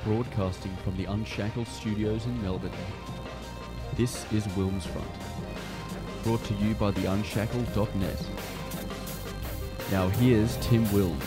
broadcasting from the Unshackled Studios in Melbourne. This is Wilmsfront, brought to you by theunshackled.net. Now here's Tim Wilms.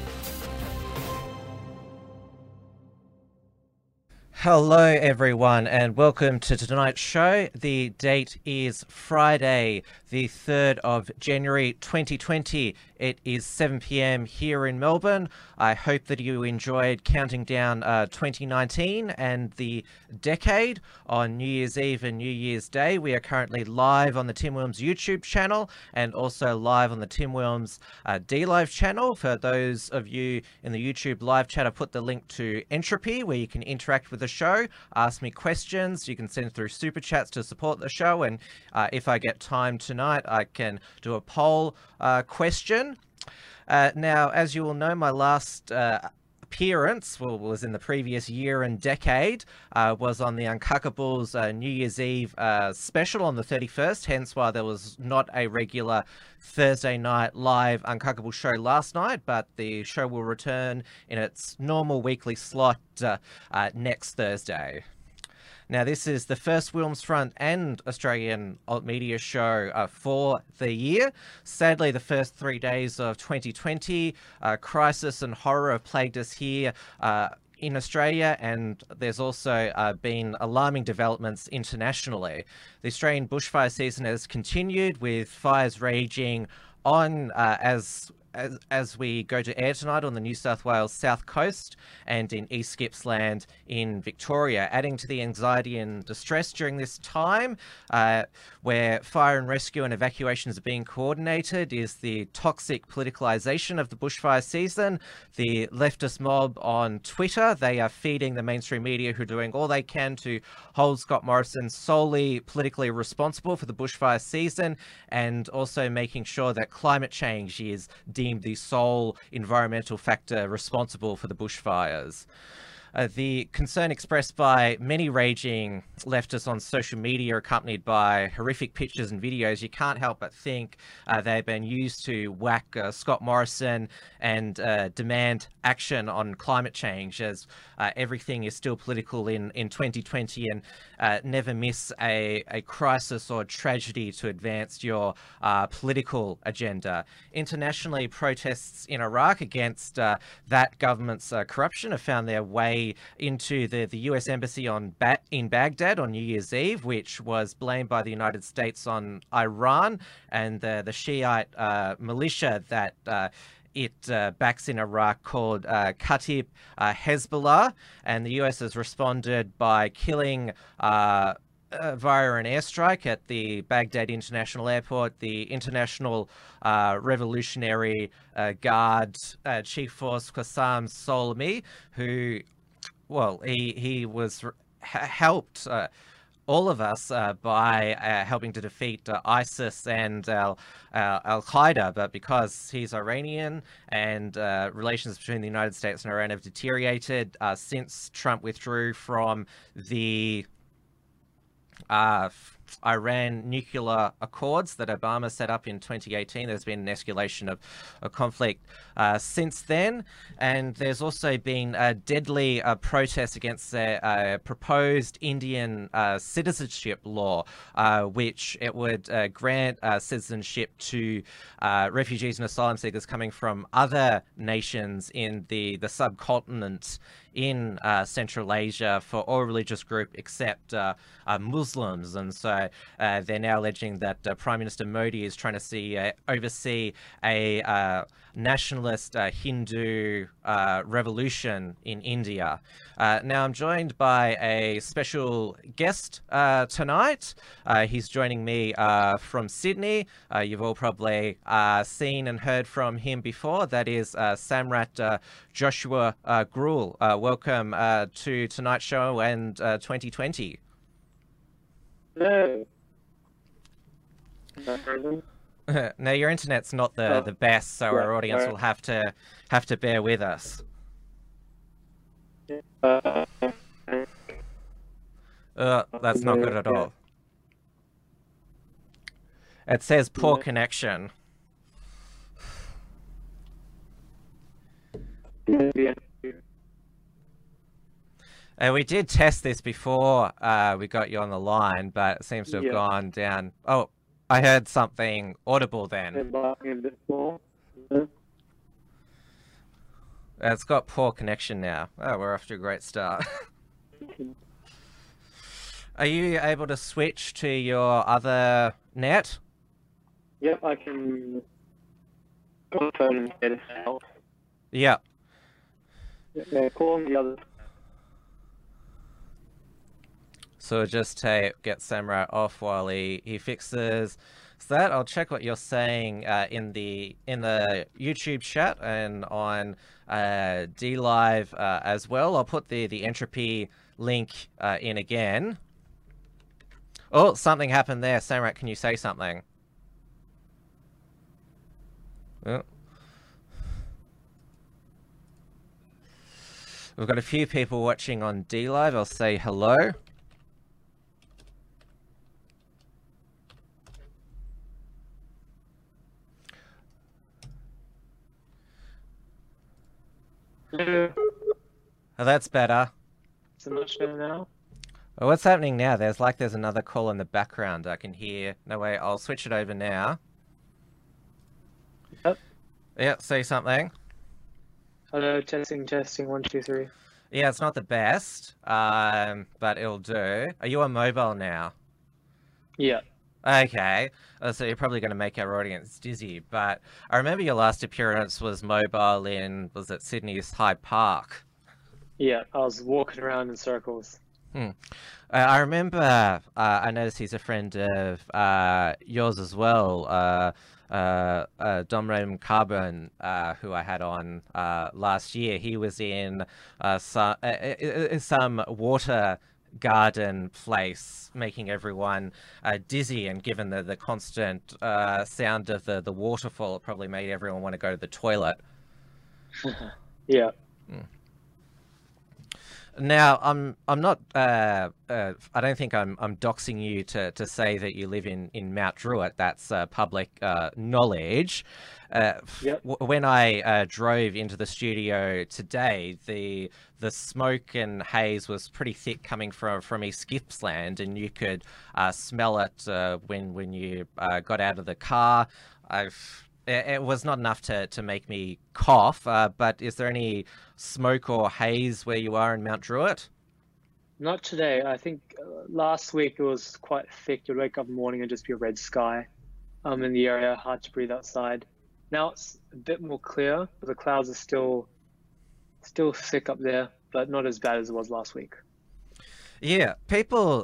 Hello everyone and welcome to tonight's show. The date is Friday, the 3rd of January 2020. It is 7 p.m. here in Melbourne. I hope that you enjoyed counting down 2019 and the decade on New Year's Eve and New Year's Day. We are currently live on the Tim Wilms YouTube channel and also live on the Tim Wilms DLive channel. For those of you in the YouTube live chat, I put the link to Entropy where you can interact with the show, ask me questions. You can send through super chats to support the show, and if I get time tonight, I can do a poll question. Now, as you all know, my last appearance was in the previous year and decade, was on the Uncackables New Year's Eve special on the 31st, hence why there was not a regular Thursday night live Uncuckable show last night, but the show will return in its normal weekly slot next Thursday. Now, this is the first Wilmsfront and Australian alt media show for the year. Sadly, the first 3 days of 2020, crisis and horror have plagued us here in Australia, and there's also been alarming developments internationally. The Australian bushfire season has continued, with fires raging on as we go to air tonight on the New South Wales South Coast and in East Gippsland in Victoria, adding to the anxiety and distress during this time, where fire and rescue and evacuations are being coordinated, is the toxic politicalisation of the bushfire season. The leftist mob on Twitter, they are feeding the mainstream media, who are doing all they can to hold Scott Morrison solely politically responsible for the bushfire season, and also making sure that climate change is deemed the sole environmental factor responsible for the bushfires. The concern expressed by many raging leftists on social media, accompanied by horrific pictures and videos, you can't help but think they've been used to whack Scott Morrison and demand action on climate change, as everything is still political in 2020, and never miss a crisis or tragedy to advance your political agenda. Internationally, protests in Iraq against that government's corruption have found their way into the US Embassy in Baghdad on New Year's Eve, which was blamed by the United States on Iran and the Shiite militia that it backs in Iraq, called Kataib Hezbollah, and the US has responded by killing via an airstrike at the Baghdad International Airport the International Revolutionary Guard Chief Force Qassam Soleimani, who, well, he was helped all of us by helping to defeat ISIS and Al-Qaeda, but because he's Iranian and relations between the United States and Iran have deteriorated since Trump withdrew from the Iran nuclear accords that Obama set up in 2018. There's been an escalation of conflict since then, and there's also been a deadly protest against the proposed Indian citizenship law, which it would grant citizenship to refugees and asylum seekers coming from other nations in the subcontinent in Central Asia for all religious groups except Muslims. And so they're now alleging that Prime Minister Modi is trying to oversee a nationalist Hindu revolution in India. Now I'm joined by a special guest tonight. He's joining me from Sydney. You've all probably seen and heard from him before. That is Samrat Joshua Grewal. Welcome to tonight's show and 2020. Hello. Now, your internet's not the best, so our audience will have to bear with us. That's not good at all. It says poor connection. We did test this before we got you on the line, but it seems to have gone down. Oh, I heard something audible then. Barking a bit more. Yeah. It's got poor connection now. Oh, we're off to a great start. Are you able to switch to your other net? Yep, I can go on the phone and get it out. Yeah. Yeah, call on the other. So we'll just get Samurai off while he fixes that. I'll check what you're saying in the YouTube chat and on DLive as well. I'll put the entropy link in again. Oh, something happened there. Samurai, can you say something? Oh. We've got a few people watching on DLive. I'll say hello. Hello. Oh, that's better. Is it much better now? Oh, what's happening now? There's another call in the background I can hear. No way, I'll switch it over now. Yep. Yeah, say something. Hello, testing, 1, 2, 3. Yeah, it's not the best, but it'll do. Are you on mobile now? Yeah. Okay, so you're probably going to make our audience dizzy, but I remember your last appearance was mobile was it Sydney's Hyde Park? Yeah, I was walking around in circles. I remember, I noticed he's a friend of yours as well, Domrem Carbon, who I had on last year. He was in some water garden place, making everyone dizzy, and given the constant sound of the waterfall, it probably made everyone want to go to the toilet. Yeah. Now, I'm not. I don't think I'm doxing you to say that you live in Mount Druitt. That's public knowledge. Yep. When I drove into the studio today, the smoke and haze was pretty thick coming from East Gippsland, and you could smell it when you got out of the car. It was not enough to make me cough, but is there any smoke or haze where you are in Mount Druitt? Not today. I think last week it was quite thick. You'd wake up in the morning and just be a red sky in the area, hard to breathe outside. Now it's a bit more clear, but the clouds are still thick up there, but not as bad as it was last week. Yeah, people,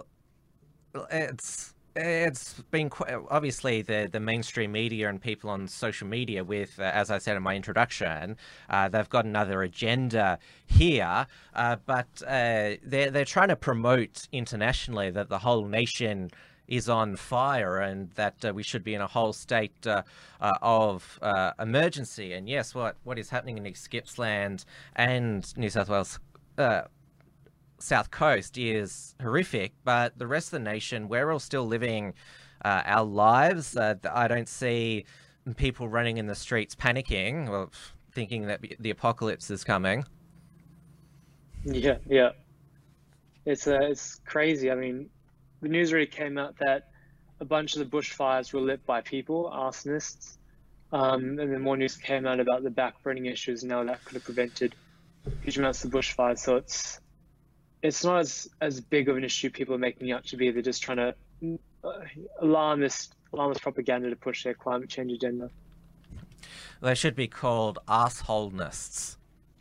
it's been obviously the mainstream media and people on social media with, as I said in my introduction, they've got another agenda here, but they're trying to promote internationally that the whole nation is on fire and that we should be in a whole state of emergency. And yes, what is happening in East Gippsland and New South Wales South Coast is horrific, but the rest of the nation, we're all still living our lives. I don't see people running in the streets panicking or thinking that the apocalypse is coming. Yeah. It's crazy. I mean, the news already came out that a bunch of the bushfires were lit by people, arsonists, and then more news came out about the backburning issues. Now that could have prevented huge amounts of bushfires. So it's not as big of an issue people are making it out to be. They're just trying to alarmist propaganda to push their climate change agenda. They should be called arseholenists.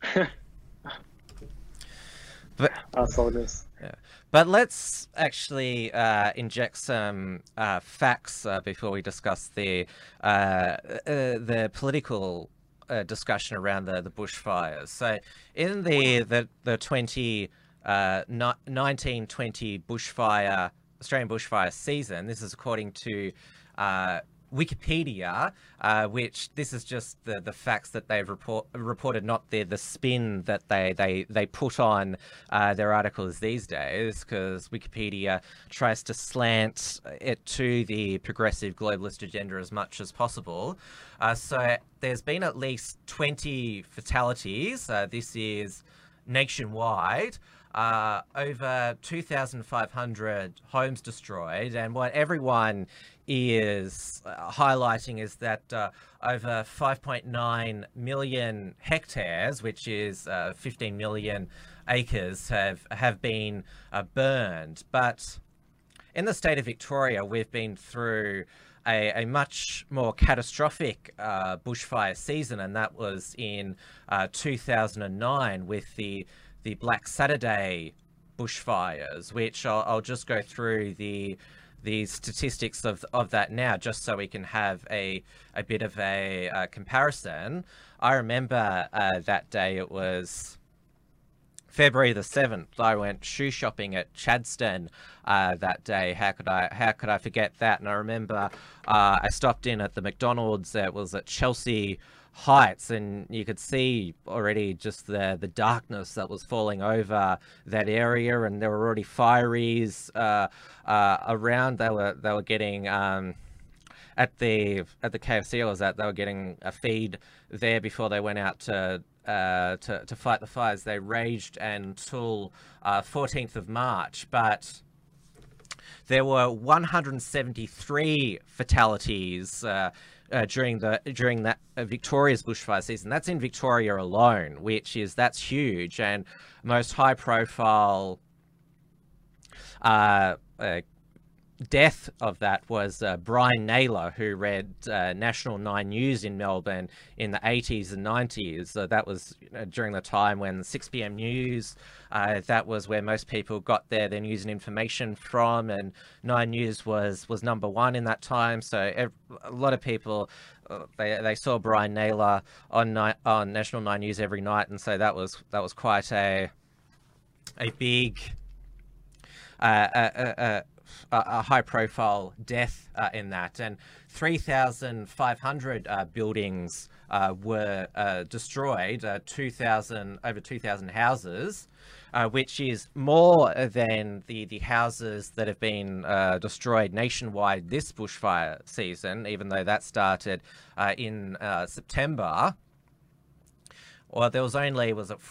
Arseholenists. Yeah. But let's actually inject some facts before we discuss the political discussion around the bushfires. So in the 1920 Australian bushfire season, this is according to Wikipedia, which this is just the facts that they've reported, not the spin that they put on their articles these days, because Wikipedia tries to slant it to the progressive globalist agenda as much as possible. So there's been at least 20 fatalities. This is nationwide. over 2,500 homes destroyed, and what everyone is highlighting is that over 5.9 million hectares, which is 15 million acres, have been burned. But in the state of Victoria, we've been through a much more catastrophic bushfire season, and that was in 2009 with the Black Saturday bushfires, which I'll just go through the statistics of that now, just so we can have a bit of a comparison. I remember that day, it was February the 7th. I went shoe shopping at Chadstone that day. How could I forget that? And I remember I stopped in at the McDonald's that was at Chelsea Heights, and you could see already just the darkness that was falling over that area, and there were already fireys around. They were getting at the KFC I was at, they were getting a feed there before they went out to fight the fires. They raged until 14th of March, but there were 173 fatalities during that Victoria's bushfire season. That's in Victoria alone, that's huge. And most high profile death of that was Brian Naylor, who read National 9 News in Melbourne in the 80s and 90s. That was during the time when 6 p.m. news, that was where most people got their news and information from, and 9 News was number one in that time. So a lot of people, they saw Brian Naylor on National 9 News every night, and so that was quite a big a high-profile death in that, and 3,500 buildings were destroyed, over 2,000 houses, which is more than the houses that have been destroyed nationwide this bushfire season, even though that started in September. Well, there was only,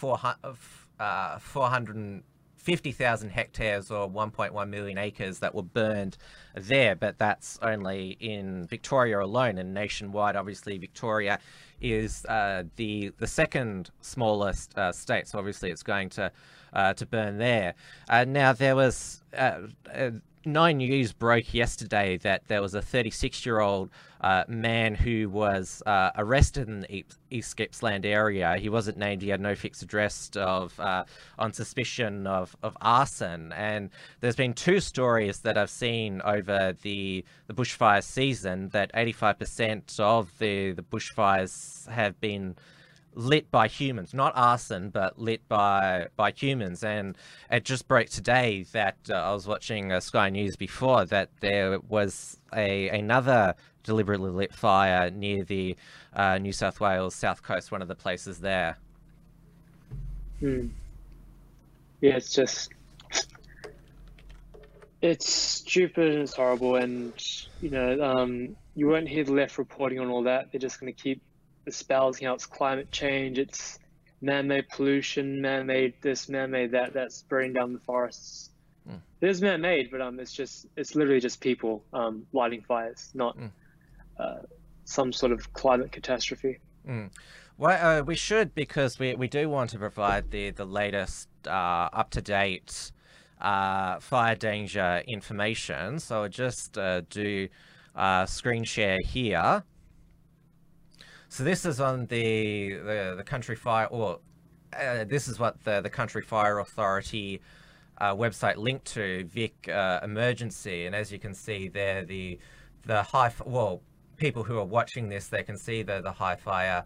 450,000 hectares or 1.1 million acres that were burned there, but that's only in Victoria alone. And nationwide, obviously, Victoria is the second smallest state, so obviously it's going to burn there. Now, there was 9 News broke yesterday that there was a 36-year-old man who was arrested in the East Gippsland area. He wasn't named. He had no fixed address on suspicion of arson. And there's been 2 stories that I've seen over the bushfire season that 85% of the bushfires have been lit by humans, not arson, but lit by humans. And it just broke today that I was watching Sky News before, that there was another deliberately lit fire near the New South Wales South Coast, one of the places there. Yeah, it's stupid and it's horrible, and you won't hear the left reporting on all that. They're just going to keep espousing how it's climate change, it's man-made pollution, man-made this, man-made that, that's burning down the forests. It is man-made, but it's literally just people lighting fires, not some sort of climate catastrophe. Well, we should, because we do want to provide the latest up-to-date fire danger information. So I'll just do screen share here. So this is on the Country Fire, or this is what the Country Fire Authority website linked to, Vic Emergency. And as you can see there, the high, well, people who are watching this, they can see the high fire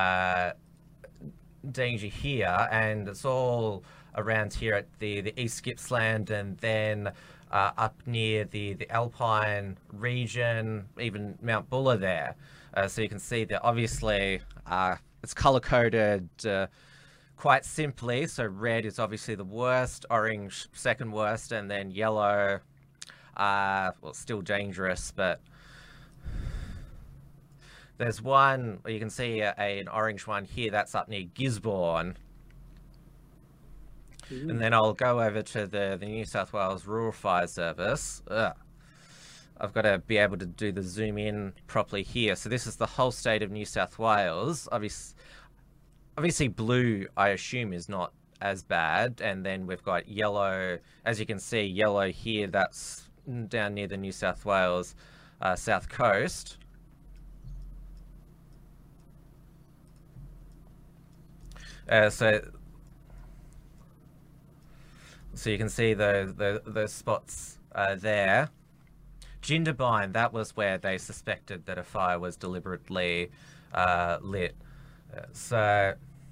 danger here, and it's all around here at the East Gippsland, and then up near the Alpine region, even Mount Buller there. So you can see that obviously it's color-coded quite simply. So red is obviously the worst, orange second worst, and then yellow, well, still dangerous, but there's one, you can see an orange one here, that's up near Gisborne. And then I'll go over to the New South Wales Rural Fire Service. I've got to be able to do the zoom in properly here. So this is the whole state of New South Wales. Obviously blue, I assume, is not as bad. And then we've got yellow, as you can see, yellow here. That's down near the New South Wales south coast. So you can see those spots there. Jindabyne, that was where they suspected that a fire was deliberately lit. So,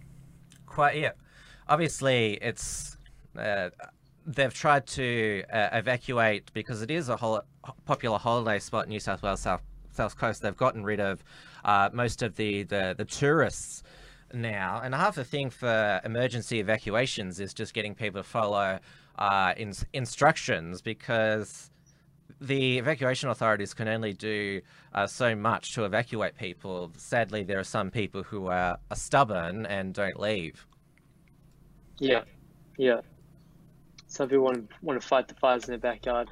obviously it's they've tried to evacuate, because it is a popular holiday spot in New South Wales south coast. They've gotten rid of most of the tourists now, and half the thing for emergency evacuations is just getting people to follow instructions, because the evacuation authorities can only do so much to evacuate people. Sadly, there are some people who are stubborn and don't leave. Yeah. Some people want to fight the fires in their backyard.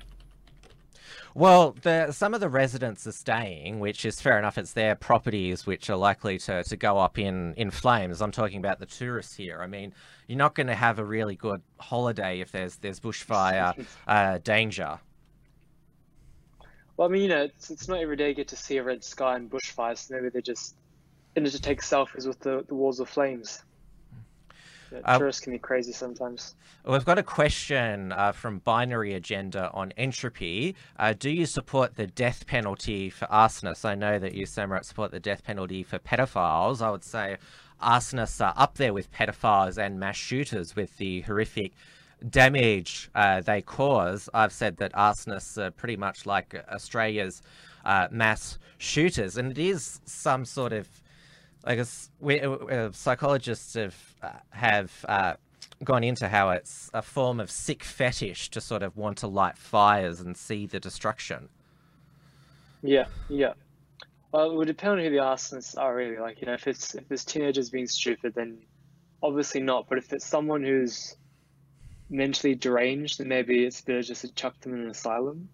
Well, some of the residents are staying, which is fair enough. It's their properties which are likely to go up in flames. I'm talking about the tourists here. I mean, you're not going to have a really good holiday if there's bushfire danger. Well, I mean, it's not every day you get to see a red sky and bushfires. So maybe they just take selfies with the walls of flames. Tourists can be crazy sometimes. We've got a question from Binary Agenda on entropy. Do you support the death penalty for arsonists? I know that you, Samurai, support the death penalty for pedophiles. I would say arsonists are up there with pedophiles and mass shooters with the horrific damage they cause. I've said that arsonists are pretty much like Australia's mass shooters, and it is some sort of, I guess, psychologists have gone into how it's a form of sick fetish to sort of want to light fires and see the destruction. Yeah. Well, it would depend on who the arsonists are, really. Like, if it's teenagers being stupid, then obviously not. But if it's someone who's mentally deranged, then maybe it's better just to chuck them in an asylum.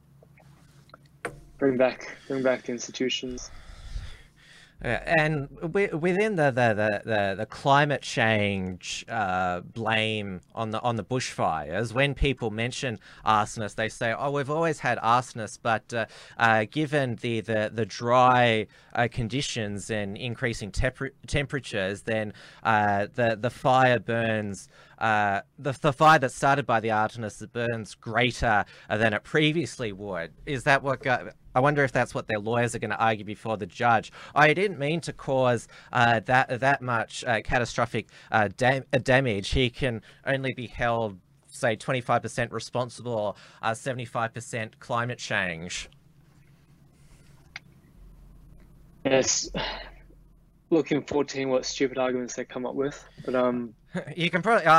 Bring back the institutions. And within the climate change blame on the bushfires, when people mention arsonists, they say, "Oh, we've always had arsonists, but given the dry conditions and increasing temperatures, then the fire burns." The fire that started by the arsonists burns greater than it previously would. Is that what? I wonder if that's what their lawyers are going to argue before the judge. I didn't mean to cause that much catastrophic damage. He can only be held, say, 25% responsible, 75% climate change. Yes. Looking forward to seeing what stupid arguments they come up with, but you can probably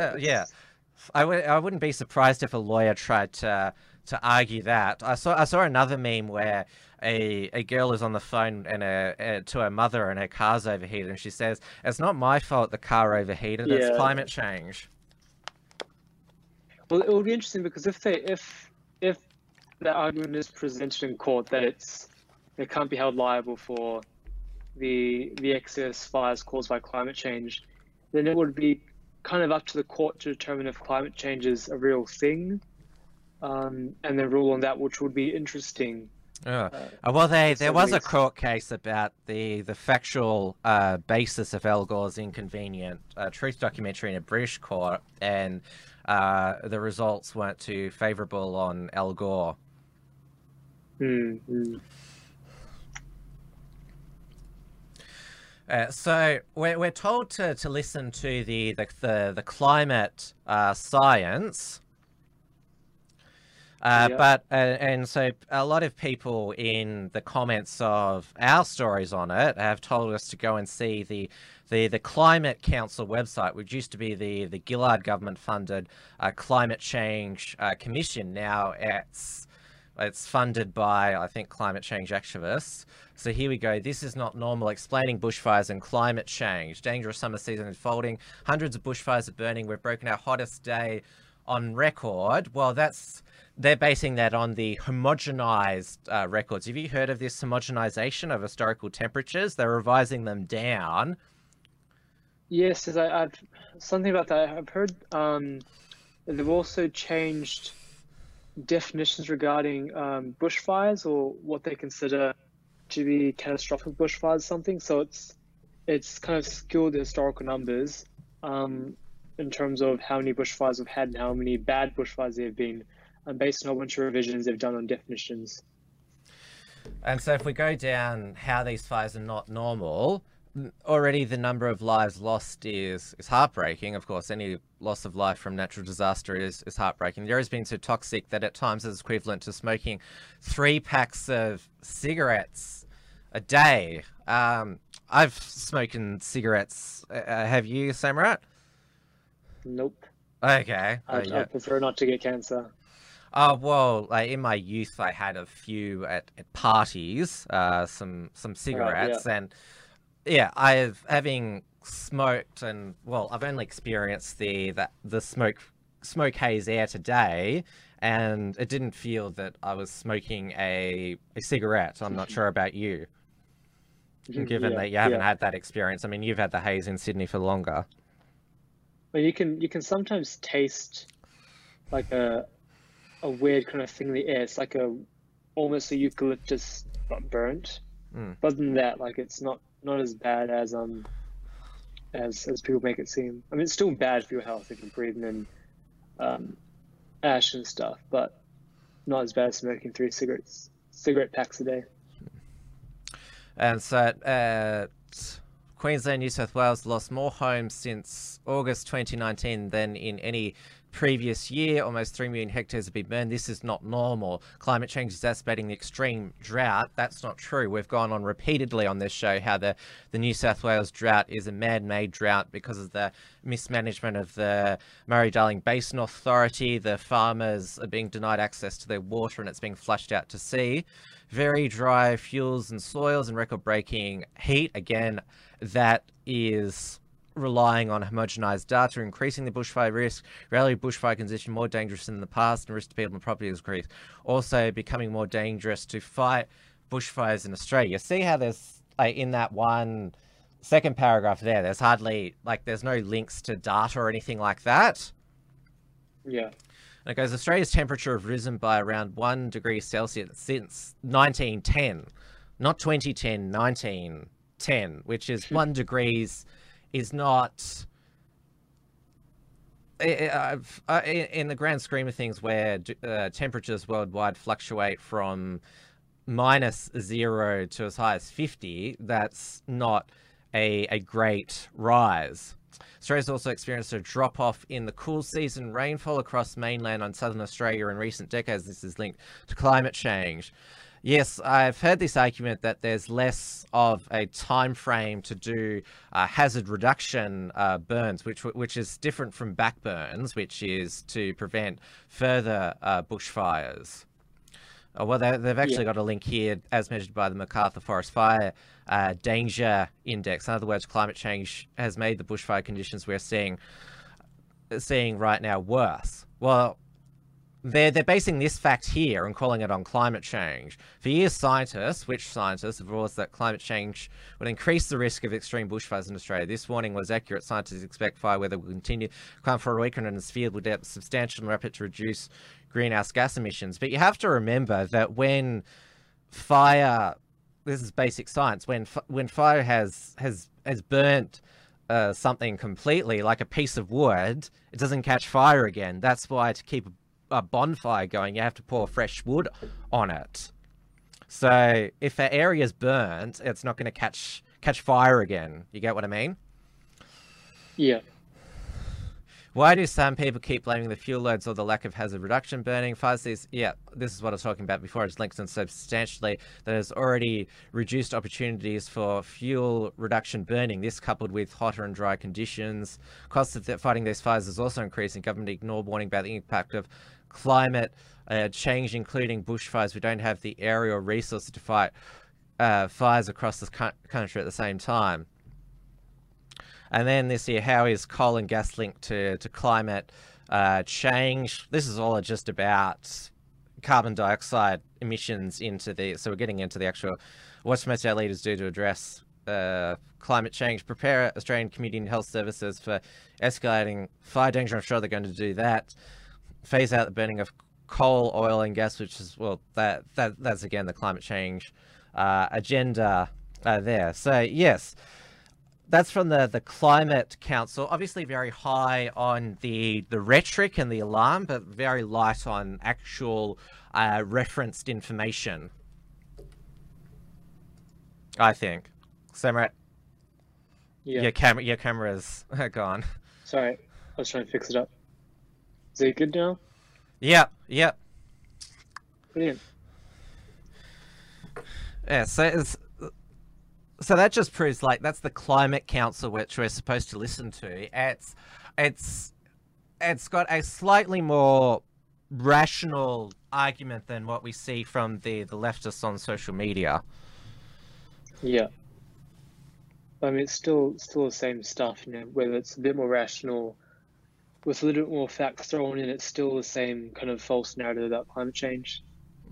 I wouldn't be surprised if a lawyer tried to argue that. I saw another meme where a girl is on the phone and to her mother, and her car's overheated, and she says, "It's not my fault the car overheated. Yeah. It's climate change." Well, it will be interesting, because if the argument is presented in court that they can't be held liable for the excess fires caused by climate change, then it would be kind of up to the court to determine if climate change is a real thing, and then rule on that, which would be interesting. Well, there was a court case about the factual basis of Al Gore's inconvenient truth documentary in a British court, and the results weren't too favourable on Al Gore. Mm-hmm. So we're told to listen to the climate science, but and so a lot of people in the comments of our stories on it have told us to go and see the Climate Council website, which used to be the Gillard government funded Climate Change Commission. Now It's funded by, I think, climate change activists. So here we go. This is not normal. Explaining bushfires and climate change. Dangerous summer season unfolding. Hundreds of bushfires are burning. We've broken our hottest day on record. Well, they're basing that on the homogenized records. Have you heard of this homogenization of historical temperatures? They're revising them down. Yes, I've something about that. I've heard they've also changed definitions regarding bushfires, or what they consider to be catastrophic bushfires or something. So it's kind of skewed the historical numbers in terms of how many bushfires we've had and how many bad bushfires there have been, based on a bunch of revisions they've done on definitions. And so if we go down how these fires are not normal, already the number of lives lost is heartbreaking. Of course, any loss of life from natural disaster is heartbreaking. The air has been so toxic that at times it's equivalent to smoking 3 packs of cigarettes a day. I've smoked cigarettes. Have you, Samrat? Nope. Okay. I prefer not to get cancer. Oh, well, in my youth, I had a few at parties, some cigarettes, and yeah, having smoked, and well, I've only experienced the smoke haze air today, and it didn't feel that I was smoking a cigarette. I'm not sure about you, given that you haven't had that experience. I mean, you've had the haze in Sydney for longer. Well, you can sometimes taste like a weird kind of thing in the air. It's like almost a eucalyptus burnt. But other than that, like, it's not as bad as people make it seem. I mean, it's still bad for your health if you're breathing in ash and stuff, but not as bad as smoking 3 cigarette packs a day. And so at Queensland, New South Wales lost more homes since August 2019 than in any previous year. Almost 3 million hectares have been burned. This is not normal. Climate change is exacerbating the extreme drought. That's not true. We've gone on repeatedly on this show how the New South Wales drought is a man-made drought because of the mismanagement of the Murray-Darling Basin Authority. The farmers are being denied access to their water and it's being flushed out to sea. Very dry fuels and soils and record-breaking heat. Again, that is relying on homogenized data, increasing the bushfire risk, rarely bushfire condition more dangerous than in the past, and risk to people and property is increased. Also becoming more dangerous to fight bushfires in Australia. See how there's, in that one second paragraph there's hardly, there's no links to data or anything like that. Yeah. And it goes, Australia's temperature have risen by around 1 degree Celsius since 1910. Not 2010, 1910, which is 1 degrees is not, in the grand scheme of things, where temperatures worldwide fluctuate from -0 to as high as 50, that's not a great rise. Australia's also experienced a drop-off in the cool season rainfall across mainland on southern Australia in recent decades. This is linked to climate change. Yes, I've heard this argument that there's less of a time frame to do hazard reduction burns, which is different from back burns, which is to prevent further bushfires. Well, they've actually got a link here, as measured by the MacArthur Forest Fire Danger Index. In other words, climate change has made the bushfire conditions we're seeing right now worse. Well, they're basing this fact here and calling it on climate change. For years, scientists have warned us that climate change would increase the risk of extreme bushfires in Australia. This warning was accurate. Scientists expect fire weather will continue to climb for a week and its field will develop substantial and rapid to reduce greenhouse gas emissions. But you have to remember that when fire, this is basic science, when fire has burnt something completely, like a piece of wood, it doesn't catch fire again. That's why to keep a bonfire going, you have to pour fresh wood on it. So if an area is burnt, it's not going to catch fire again. You get what I mean? Yeah. Why do some people keep blaming the fuel loads or the lack of hazard reduction burning? Fires these, yeah, this is what I was talking about before. It's linked in substantially that has already reduced opportunities for fuel reduction burning. This, coupled with hotter and dry conditions, costs of fighting these fires is also increasing. Government ignore warning about the impact of climate change, including bushfires. We don't have the area or resources to fight fires across the country at the same time. And then this year, how is coal and gas linked to climate change? This is all just about carbon dioxide emissions into the... So we're getting into the actual... What's most of our leaders do to address climate change? Prepare Australian Community and Health Services for escalating fire danger. I'm sure they're going to do that. Phase out the burning of coal, oil and gas, which is, well, that's again the climate change agenda there. So, yes... That's from the Climate Council. Obviously very high on the rhetoric and the alarm, but very light on actual referenced information, I think. Samrat, Yeah. your camera's gone. Sorry, I was trying to fix it up. Is it good now? Yeah. Brilliant. Yeah, so that just proves, like, that's the Climate Council, which we're supposed to listen to. It's got a slightly more rational argument than what we see from the leftists on social media. Yeah. I mean, it's still the same stuff, you know, whether it's a bit more rational, with a little bit more facts thrown in, it's still the same kind of false narrative about climate change.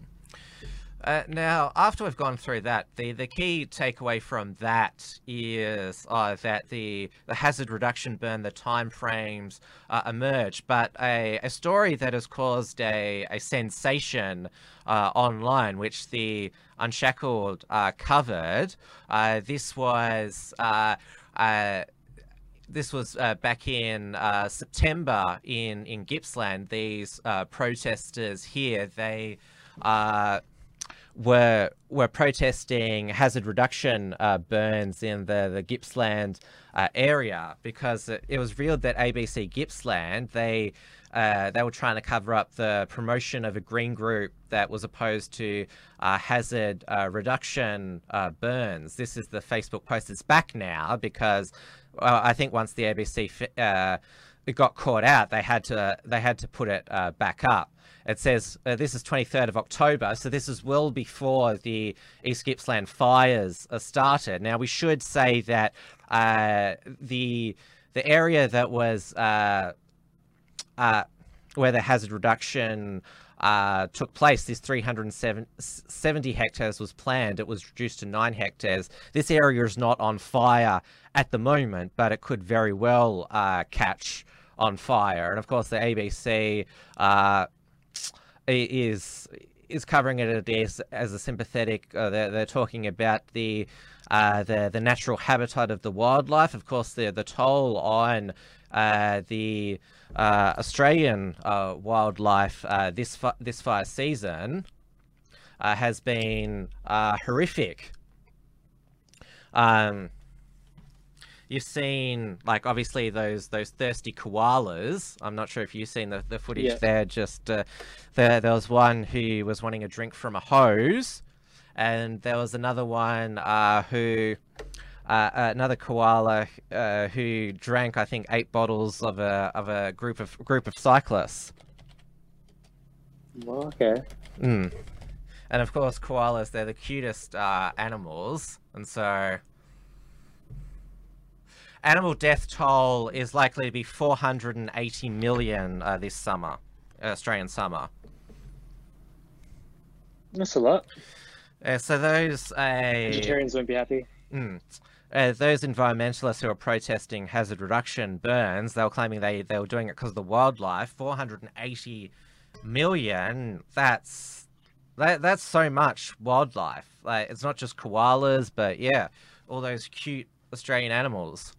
Now, after we've gone through that, the key takeaway from that is that the hazard reduction burn, the timeframes emerge, but a story that has caused a sensation online, which the Unshackled covered. This was back in September in Gippsland. These protesters here, they were protesting hazard reduction burns in the Gippsland area, because it was revealed that ABC Gippsland, they were trying to cover up the promotion of a green group that was opposed to hazard reduction burns. This is the Facebook post. It's back now because I think once the ABC it got caught out, they had to put it back up. It says this is 23rd of October, so this is well before the East Gippsland fires started. Now, we should say that the area that was where the hazard reduction took place, this 370 hectares was planned. It was reduced to 9 hectares. This area is not on fire at the moment, but it could very well catch on fire. And of course, the ABC is covering it as a sympathetic. They're talking about the natural habitat of the wildlife. Of course, the toll on the Australian wildlife this fire season has been horrific. You've seen, like, obviously those thirsty koalas. I'm not sure if you've seen the footage. Yeah. There. Just there was one who was wanting a drink from a hose, and there was another one who another koala who drank, I think, 8 bottles of a group of cyclists. Well, okay. And of course, koalas, they're the cutest animals, and so animal death toll is likely to be 480 million this summer, Australian summer. That's a lot. So those Vegetarians won't be happy. Those environmentalists who are protesting hazard reduction burns, they were claiming they were doing it because of the wildlife. 480 million, that's so much wildlife. Like, it's not just koalas, but yeah, all those cute Australian animals.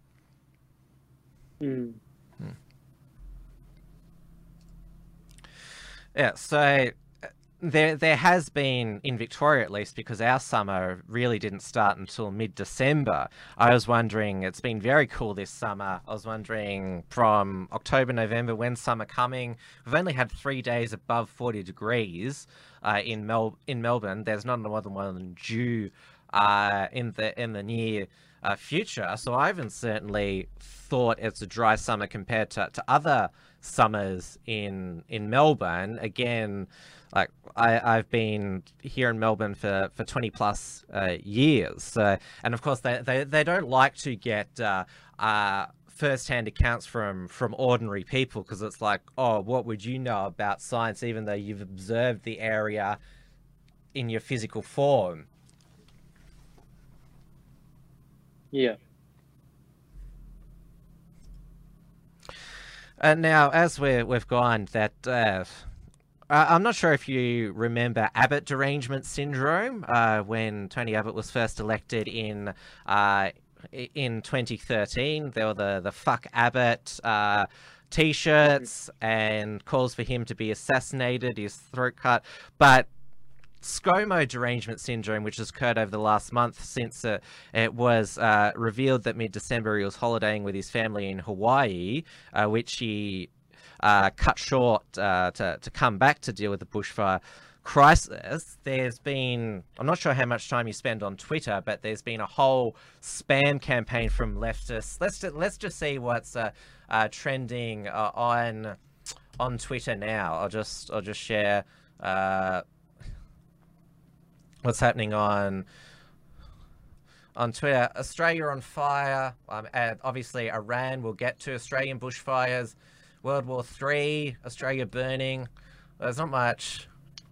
Yeah, so there has been, in Victoria at least, because our summer really didn't start until mid-December. I was wondering, it's been very cool this summer. I was wondering from October, November, when's summer coming? We've only had 3 days above 40 degrees in Melbourne. There's not another one due in the near future. So I haven't certainly thought it's a dry summer compared to other summers in Melbourne. Again, like I've been here in Melbourne for 20 plus years, and of course they don't like to get first-hand accounts from ordinary people, because it's like, oh, what would you know about science, even though you've observed the area in your physical form? Yeah. And now, as we've gone, that I'm not sure if you remember Abbott derangement syndrome, when Tony Abbott was first elected in 2013. There were the "Fuck Abbott" T-shirts and calls for him to be assassinated, his throat cut, but ScoMo derangement syndrome, which has occurred over the last month since it was revealed that mid-December he was holidaying with his family in Hawaii, which he cut short to come back to deal with the bushfire crisis. There's been, I'm not sure how much time you spend on Twitter, but there's been a whole spam campaign from leftists. Let's just see what's trending on Twitter now. I'll just share what's happening on Twitter. Australia on fire. And obviously Iran, will get to Australian bushfires. World War III, Australia burning. There's not much.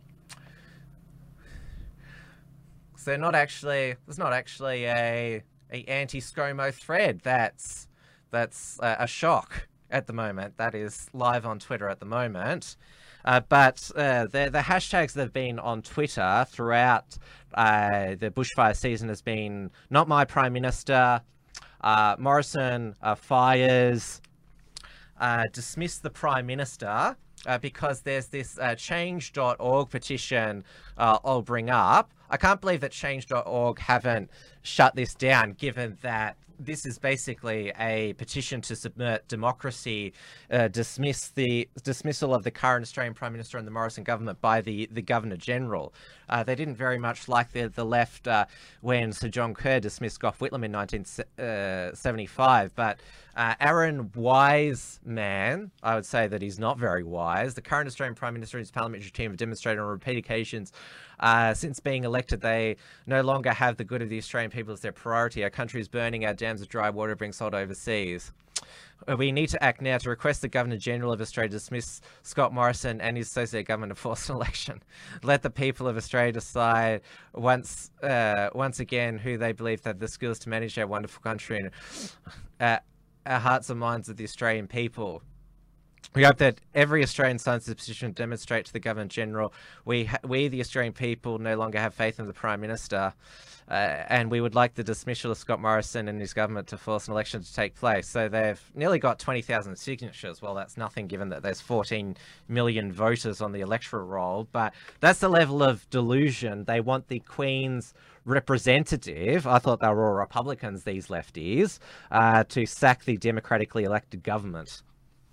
So there's not actually a anti-ScoMo thread. That's a shock at the moment. That is live on Twitter at the moment. But the hashtags that have been on Twitter throughout the bushfire season has been "Not My Prime Minister," Morrison fires, dismiss the Prime Minister, because there's this change.org petition I'll bring up. I can't believe that change.org haven't shut this down, given that this is basically a petition to subvert democracy, dismiss the dismissal of the current Australian Prime Minister and the Morrison government by the Governor-General. They didn't very much like the left when Sir John Kerr dismissed Gough Whitlam in 1975, but Aaron Wiseman, I would say that he's not very wise. The current Australian Prime Minister and his parliamentary team have demonstrated on repeated occasions since being elected they no longer have the good of the Australian people as their priority. Our country is burning, our dams of dry water being sold overseas. We need to act now to request the Governor-General of Australia dismiss Scott Morrison and his associate government to force an election. Let the people of Australia decide once again who they believe have the skills to manage our wonderful country and our hearts and minds of the Australian people. We hope that every Australian signs this petition demonstrate to the Governor-General we, the Australian people, no longer have faith in the Prime Minister, and we would like the dismissal of Scott Morrison and his government to force an election to take place. So they've nearly got 20,000 signatures. Well, that's nothing given that there's 14 million voters on the electoral roll, but that's the level of delusion. They want the Queen's representative, I thought they were all Republicans, these lefties, to sack the democratically elected government.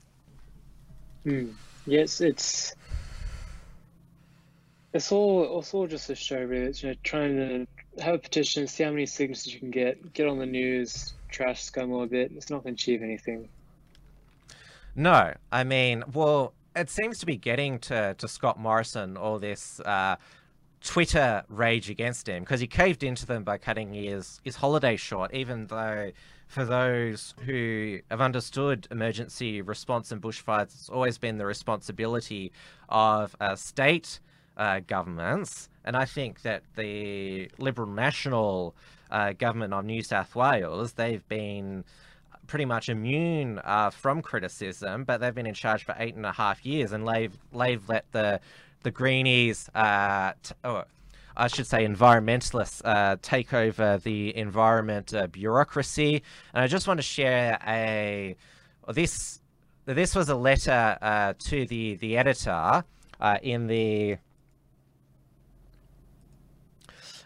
Yes, it's all just a show, really. It's, trying to have a petition, see how many signatures you can get on the news, trash ScoMo a bit. It's not going to achieve anything. No, I mean, well, it seems to be getting to Scott Morrison, all this Twitter rage against him, because he caved into them by cutting his holiday short, even though for those who have understood emergency response and bushfires, it's always been the responsibility of state governments. And I think that the Liberal National government of New South Wales, they've been pretty much immune from criticism, but they've been in charge for 8.5 years, and they've let the Greenies, I should say environmentalists, take over the environment bureaucracy. And I just want to share this was a letter to the editor in the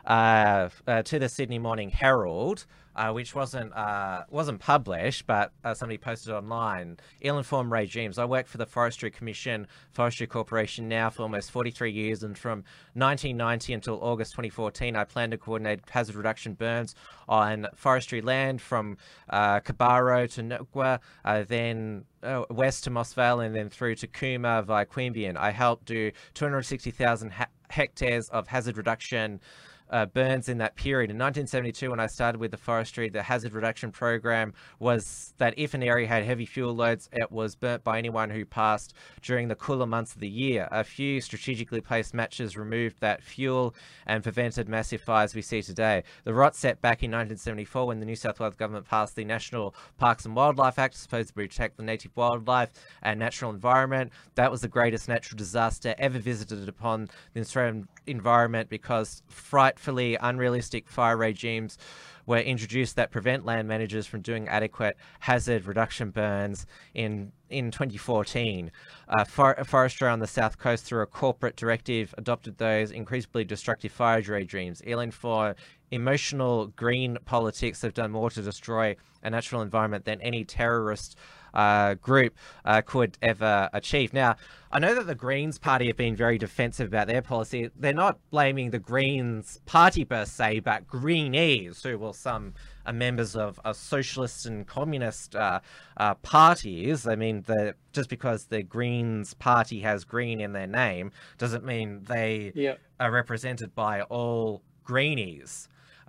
to the Sydney Morning Herald, which wasn't published, but somebody posted online. Ill-informed regimes. I worked for the Forestry Commission, Forestry Corporation now for almost 43 years, and from 1990 until August 2014, I planned to coordinate hazard reduction burns on forestry land from Cabarro to Nukwa, then west to Moss Vale, and then through to Cooma via Queanbeyan. I helped do 260,000 hectares of hazard reduction burns in that period. In 1972, when I started with the forestry, the hazard reduction program was that if an area had heavy fuel loads, it was burnt by anyone who passed during the cooler months of the year. A few strategically placed matches removed that fuel and prevented massive fires we see today. The rot set back in 1974 when the New South Wales government passed the National Parks and Wildlife Act, supposed to protect the native wildlife and natural environment. That was the greatest natural disaster ever visited upon the Australian environment, because frightfully unrealistic fire regimes were introduced that prevent land managers from doing adequate hazard reduction burns in 2014. Forestry on the South Coast, through a corporate directive, adopted those increasingly destructive fire regimes. For emotional green politics have done more to destroy a natural environment than any terrorist group could ever achieve. Now, I know that the Greens Party have been very defensive about their policy. They're not blaming the Greens Party per se, but Greenies, who some are members of socialist and communist parties. I mean, just because the Greens Party has green in their name doesn't mean they are represented by all Greenies.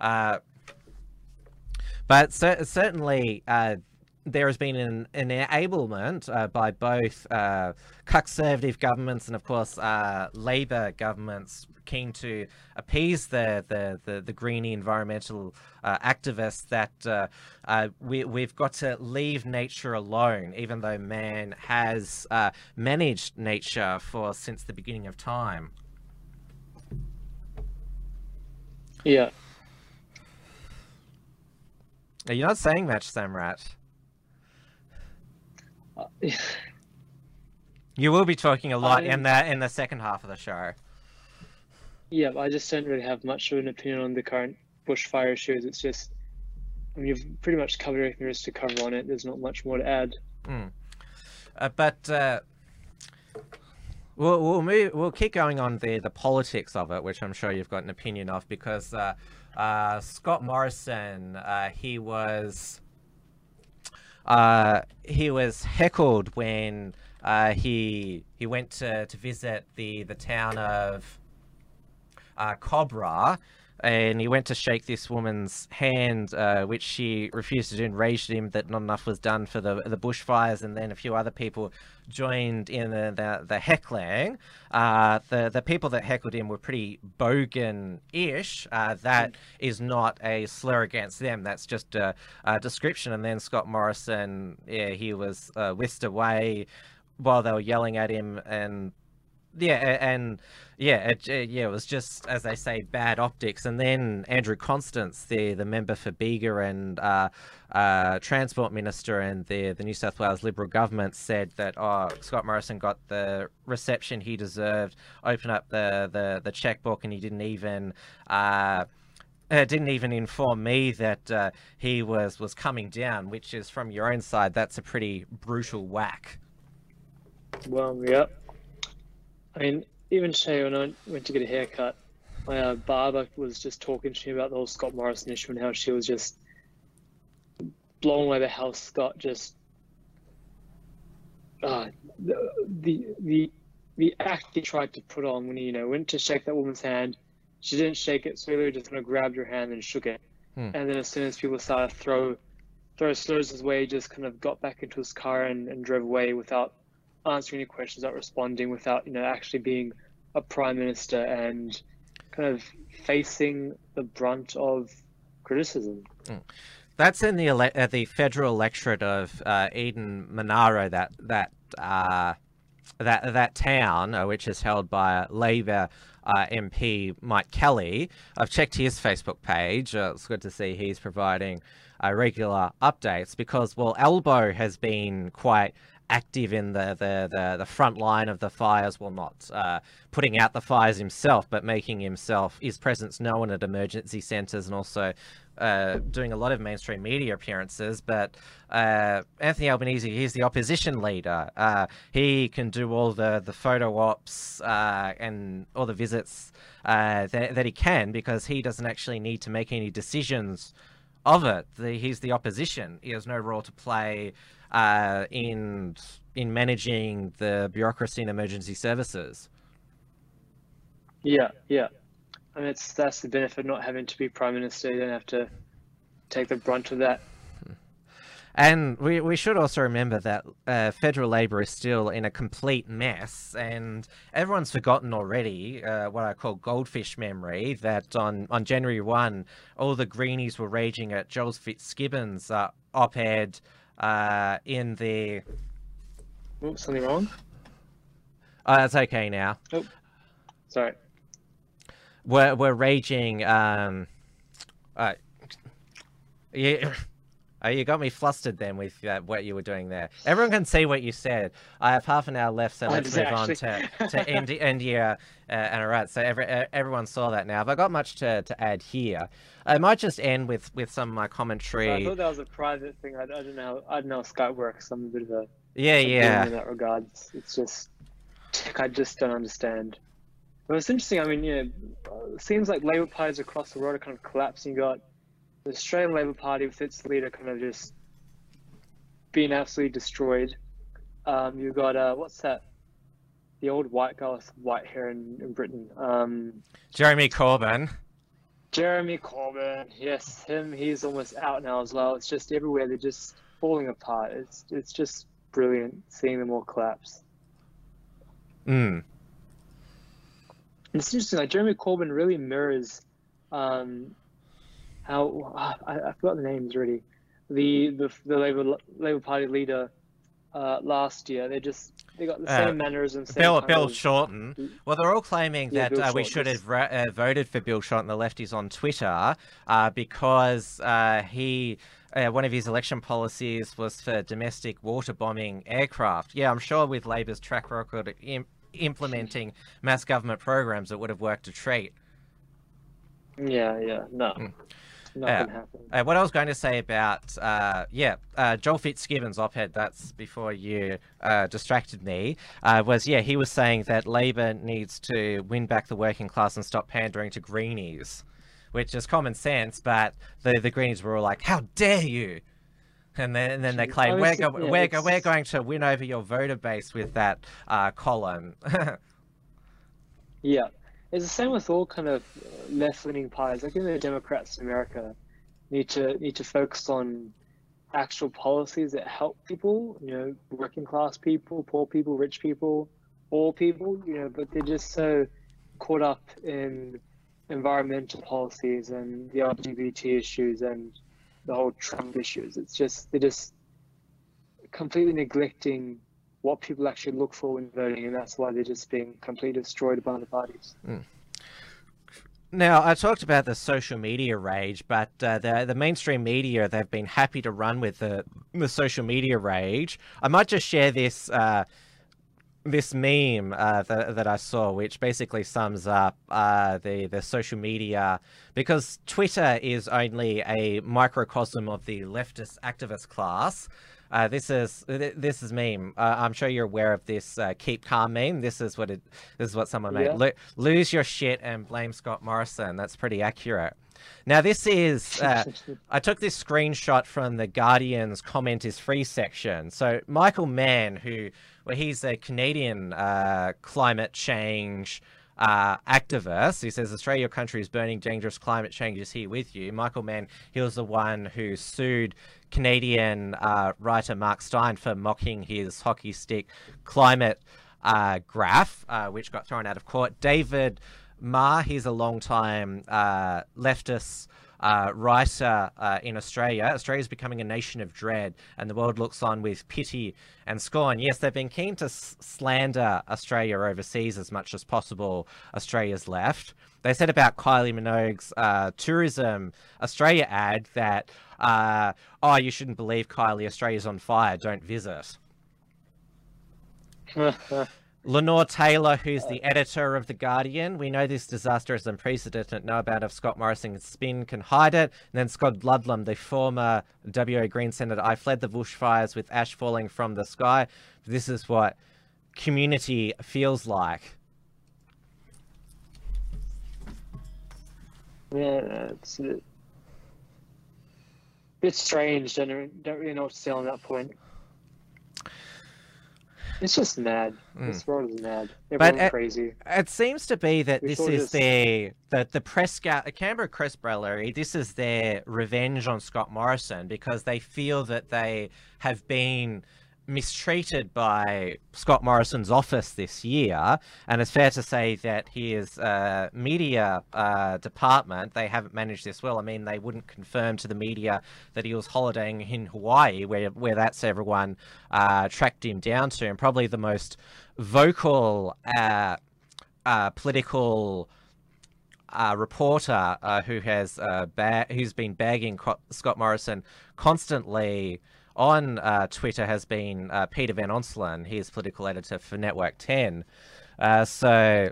But certainly there has been an enablement by both Conservative governments and, of course, Labor governments keen to appease the greenie environmental activists that we've got to leave nature alone, even though man has managed nature since the beginning of time. Yeah. You're not saying much, Samrat. You will be talking a lot in the second half of the show. Yeah, I just don't really have much of an opinion on the current bushfire issues. It's just, I mean, you've pretty much covered everything there is to cover on it. There's not much more to add. But we'll keep going on the politics of it, which I'm sure you've got an opinion of, because Scott Morrison, he was heckled when he went to visit the town of Cobra, and he went to shake this woman's hand, which she refused to do, and raged at him that not enough was done for the bushfires. And then a few other people joined in the heckling. The people that heckled him were pretty bogan-ish. That is not a slur against them. That's just a description. And then Scott Morrison, he was whisked away while they were yelling at him, and it was just, as they say, bad optics. And then Andrew Constance, the member for Bega and Transport Minister and the New South Wales Liberal government, said that Scott Morrison got the reception he deserved, opened up the checkbook, and he didn't even inform me that he was coming down, which is, from your own side, that's a pretty brutal whack. Well, yeah. I mean, even today when I went to get a haircut, my barber was just talking to me about the whole Scott Morrison issue and how she was just blown away by how Scott just the act he tried to put on when he went to shake that woman's hand. She didn't shake it, so he literally just kind of grabbed her hand and shook it. And then as soon as people started to throw slurs his way, he just kind of got back into his car and drove away without answering any questions, without responding, without actually being a prime minister and kind of facing the brunt of criticism. That's in the federal electorate of Eden Monaro, that town, which is held by Labor MP Mike Kelly. I've checked his Facebook page. It's good to see he's providing regular updates, because, well, Albo has been quite active in the front line of the fires, well, not putting out the fires himself, but making his presence known at emergency centres, and also doing a lot of mainstream media appearances. But Anthony Albanese, he's the opposition leader. He can do all the photo ops and all the visits that he can, because he doesn't actually need to make any decisions of it. He's the opposition. He has no role to play in managing the bureaucracy and emergency services. Yeah. And that's the benefit of not having to be Prime Minister. You don't have to take the brunt of that. And we should also remember that federal Labor is still in a complete mess, and everyone's forgotten already what I call goldfish memory, that on January 1, all the Greenies were raging at Joel Fitzgibbon's op-ed in the... Oops, something wrong? Oh, that's okay now. Oh, sorry. We're raging... yeah. Oh, you got me flustered then with what you were doing there. Everyone can see what you said. I have half an hour left, so let's move on to India and Iraq. So everyone saw that now. Have I got much to add here? I might just end with some of my commentary. I thought that was a private thing. I don't know how Skype works. I'm a bit of a yeah. in that regard. It's just tech I just don't understand. But it's interesting. I mean, it seems like Labour parties across the world are kind of collapsing. You got the Australian Labor Party with its leader kind of just being absolutely destroyed. You've got, what's that? The old white guy with white hair in Britain. Jeremy Corbyn. Jeremy Corbyn, yes, him. He's almost out now as well. It's just everywhere. They're just falling apart. It's just brilliant seeing them all collapse. Mm. It's interesting. Like Jeremy Corbyn really mirrors how I forgot the names already. The Labour Party leader last year. They got the same mannerisms. Bill Shorten. Well, they're all claiming that we should have voted for Bill Shorten. The lefties on Twitter because he. One of his election policies was for domestic water bombing aircraft. Yeah, I'm sure with Labor's track record implementing mass government programs, it would have worked a treat. Yeah, no. Nothing happened. What I was going to say about, Joel Fitzgibbon's op-ed, that's before you distracted me, he was saying that Labor needs to win back the working class and stop pandering to Greenies, which is common sense, but the Greenies were all like, how dare you? And then they claim, we're going to win over your voter base with that column. Yeah. It's the same with all kind of left-leaning parties. Like in the Democrats in America, need to focus on actual policies that help people. Working class people, poor people, rich people, all people. But they're just so caught up in environmental policies and the LGBT issues and the whole Trump issues. They're just completely neglecting what people actually look for when voting, and that's why they're just being completely destroyed by the parties. Mm. Now, I talked about the social media rage, but the mainstream media, they've been happy to run with the social media rage. I might just share this this meme that I saw, which basically sums up the social media, because Twitter is only a microcosm of the leftist activist class. This is meme. I'm sure you're aware of this keep calm meme. This is what someone made. Lose your shit and blame Scott Morrison. That's pretty accurate. Now this is I took this screenshot from the Guardian's comment is free section. So Michael Mann, he's a Canadian climate change activist. He says, Australia, your country is burning, dangerous climate change is here with you. Michael Mann, he was the one who sued Canadian writer Mark Steyn for mocking his hockey stick climate graph, which got thrown out of court. David Marr, he's a long-time leftist writer in Australia. Australia is becoming a nation of dread, and the world looks on with pity and scorn. Yes, they've been keen to slander Australia overseas as much as possible. Australia's left. They said about Kylie Minogue's Tourism Australia ad that, you shouldn't believe Kylie, Australia's on fire, don't visit. Lenore Taylor, who's the editor of The Guardian, we know this disaster is unprecedented. No amount of Scott Morrison's spin can hide it. And then Scott Ludlam, the former WA Green Senator, I fled the bushfires with ash falling from the sky. This is what community feels like. Yeah, it's a bit strange. Don't really know what to say on that point. It's just mad. This world is mad. Everyone's crazy. It seems to be that this is the Canberra Press Gallery. This is their revenge on Scott Morrison because they feel that they have been mistreated by Scott Morrison's office this year, and it's fair to say that his media department, they haven't managed this well. I mean, they wouldn't confirm to the media that he was holidaying in Hawaii, where that's everyone tracked him down to, and probably the most vocal political reporter who's been bagging Scott Morrison constantly on Twitter has been Peter Van Onselen. He is political editor for Network 10. So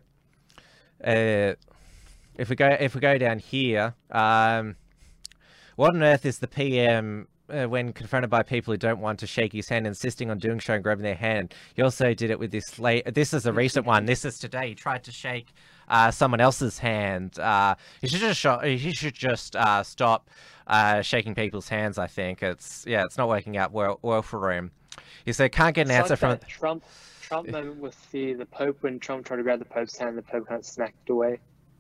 if we go down here, what on earth is the PM when confronted by people who don't want to shake his hand, insisting on doing so and grabbing their hand? He also did it with this this is a recent one. This is today. He tried to shake someone else's hand. He should just stop shaking people's hands. I think it's not working out well for him. He said can't get an answer from Trump moment with the Pope when Trump tried to grab the Pope's hand, the Pope kind of smacked it away.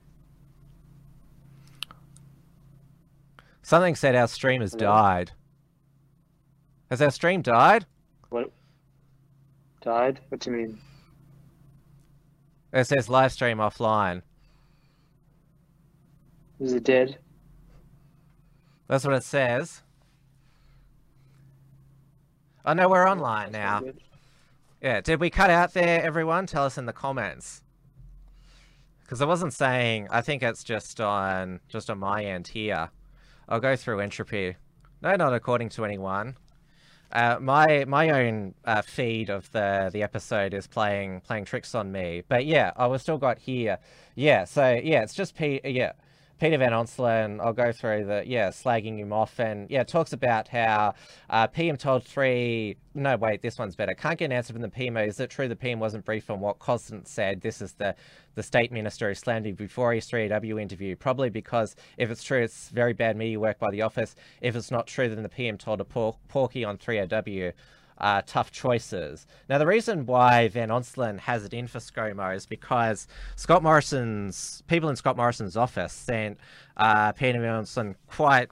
Something said our stream has died. Has our stream died? What? Died? What do you mean? It says live stream offline. Is it dead? That's what it says. Oh no, we're online now. Yeah, did we cut out there, everyone? Tell us in the comments. Because I wasn't saying, I think it's just on my end here. I'll go through entropy. No, not according to anyone. My own feed of the episode is playing tricks on me. But yeah, I was still got here. Yeah, so yeah, it's just Peter Van Onselen. I'll go through slagging him off, and it talks about how PM told no wait, this one's better. Can't get an answer from the PMO. Is it true the PM wasn't briefed on what Costin said? This is the state minister who slammed him before his 3AW interview. Probably because if it's true, it's very bad media work by the office. If it's not true, then the PM told a Porky on 3AW. Tough choices. Now, the reason why Van Onselen has it in for ScoMo is because people in Scott Morrison's office sent Peter Van Onselen quite